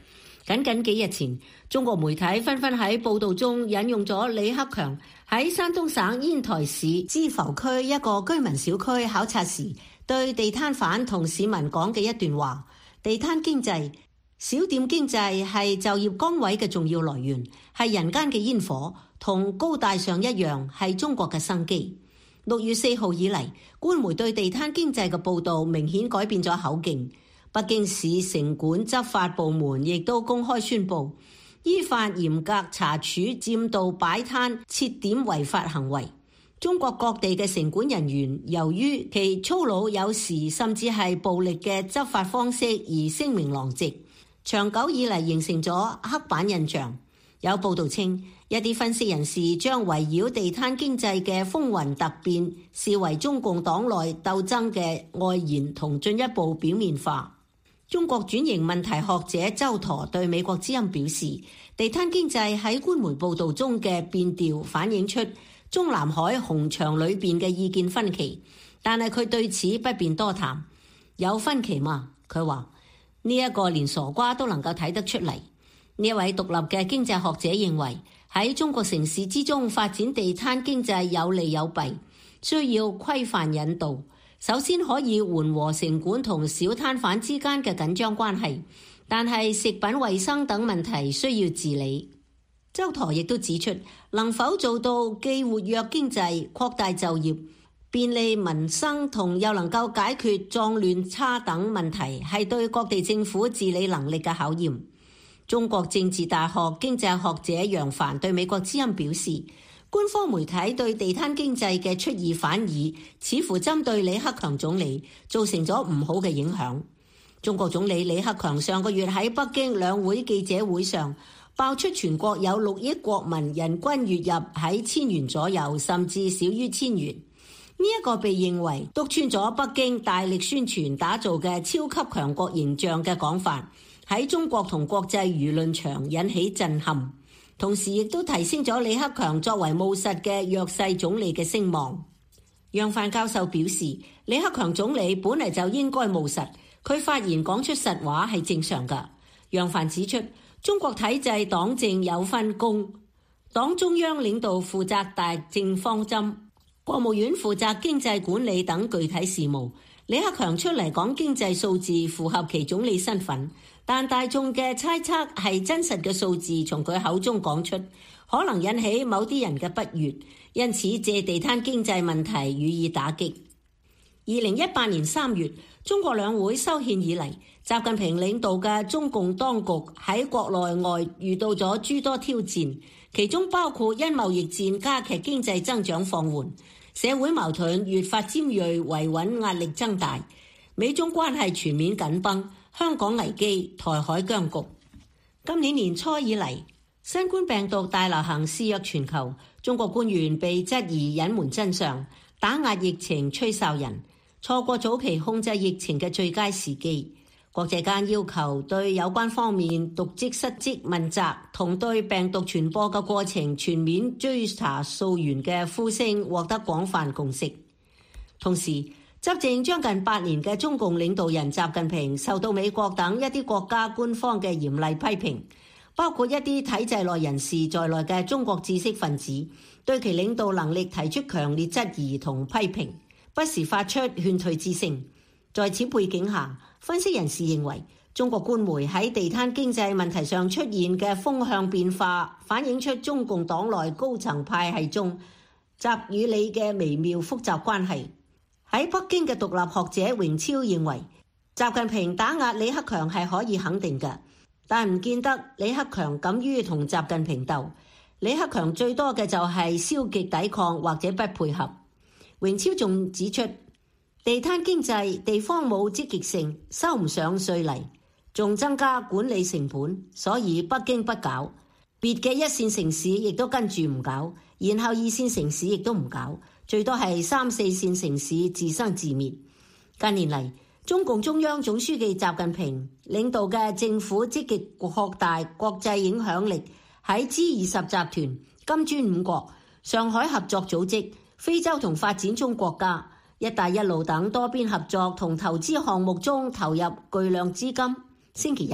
僅僅幾日前，中國媒體紛紛喺報道中引用咗李克強喺山東省煙台市芝碴區一個居民小區考察時對地攤販同市民講嘅一段話：地攤經濟、小店經濟係就業崗位嘅重要來源，係人間嘅煙火，同高大上一樣係中國嘅生機。六月四號以嚟，官媒對地攤經濟嘅報導明顯改變咗口徑。北京市城管執法部門亦都公開宣布，依法嚴格查處佔道擺攤設點違法行為。中國各地嘅城管人員由於其粗魯有時甚至係暴力嘅執法方式而聲名狼藉，長久以嚟形成咗刻板印象。有報道稱，一啲分析人士將圍繞地攤經濟嘅風雲突變視為中共黨內鬥爭嘅外延同進一步表面化。中國轉型問題學者周韜對美國之音表示，地攤經濟喺官媒報導中嘅變調反映出中南海紅牆裏邊嘅意見分歧，但係佢對此不便多談。有分歧嘛？佢話呢一個連傻瓜都能夠睇得出嚟。呢一位獨立嘅經濟學者認為，喺中國城市之中發展地攤經濟有利有弊，需要規範引導。首先可以緩和城管同小攤販之間嘅緊張關係，但係食品衛生等問題需要治理。周韜亦都指出，能否做到既活躍經濟、擴大就業、便利民生同又能夠解決髒亂差等問題，係對各地政府治理能力嘅考驗。中國政治大學經濟學者楊帆對美國之音表示，官方媒體對地攤經濟嘅出爾反爾，似乎針對李克強總理造成咗唔好嘅影響。中國總理李克強上個月喺北京兩會記者會上爆出全國有六億國民人均月入喺千元左右，甚至少於千元。呢一個被認為督穿咗北京大力宣傳打造嘅超級強國形象嘅講法，喺中國同國際輿論場引起震撼。同時亦都提升咗李克強作為務實嘅弱勢總理嘅聲望。楊帆教授表示，李克強總理本嚟就應該務實，佢發言講出實話係正常㗎。楊帆指出，中國體制黨政有分工，黨中央領導負責大政方針，國務院負責經濟管理等具體事務。李克強出嚟講經濟數字符合其總理身份，但大眾嘅猜測係真實嘅數字從佢口中講出，可能引起某啲人嘅不悅，因此借地攤經濟問題予以打擊。二零一八年三月，中國兩會修憲以嚟，習近平領導嘅中共當局喺國內外遇到咗諸多挑戰，其中包括因貿易戰加劇經濟增長放緩，社會矛盾越發尖銳，維穩壓力增大，美中關係全面緊繃，香港危機、台海僵局。今年年初以嚟，新冠病毒大流行肆虐全球，中國官員被質疑隱瞞真相，打壓疫情吹哨人，錯過早期控制疫情嘅最佳時機。國際間要求對有關方面瀆職失職問責，同對病毒傳播嘅過程全面追查溯源嘅呼聲獲得廣泛共識。同時，執政將近八年嘅中共領導人習近平受到美國等一啲國家官方嘅嚴厲批評，包括一啲體制內人士在內嘅中國知識分子對其領導能力提出強烈質疑同批評，不時發出勸退之聲。在此背景下，分析人士認為，中國官媒喺地攤經濟問題上出現嘅風向變化，反映出中共黨內高層派系中習與理嘅微妙複雜關係。喺北京嘅獨立學者榮超認為，習近平打壓李克強係可以肯定嘅，但唔見得李克強敢於同習近平鬥。李克強最多嘅就係消極抵抗或者不配合。榮超仲指出，地攤經濟地方冇積極性，收唔上稅嚟，仲增加管理成本，所以北京不搞，別嘅一線城市亦都跟住唔搞，然後二線城市亦都唔搞，最多係三四線城市自生自滅。近年嚟，中共中央總書記習近平領導嘅政府積極擴大國際影響力，喺 G 二十集團、金磚五國、上海合作組織、非洲同發展中國家、一帶一路等多邊合作同投資項目中投入巨量資金。星期日，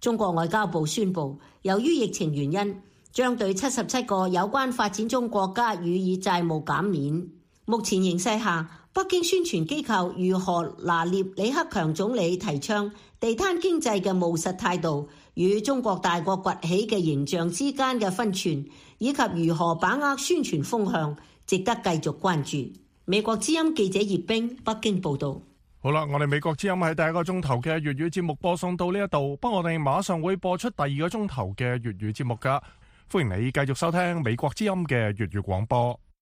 中國外交部宣布，由於疫情原因，將對七十七個有關發展中國家予以債務減免。目前形勢下，北京宣傳機構如何拿捏李克強總理提倡地攤經濟嘅務實態度與中國大國崛起嘅形象之間嘅分寸，以及如何把握宣傳風向，值得繼續關注。美國之音記者葉冰北京報道。 好啦，我哋美國之音喺第一個鐘頭嘅粵語節目播送到呢一度，不過我哋馬上會播出第二個鐘頭嘅粵語節目噶，歡迎你繼續收聽美國之音嘅粵語廣播。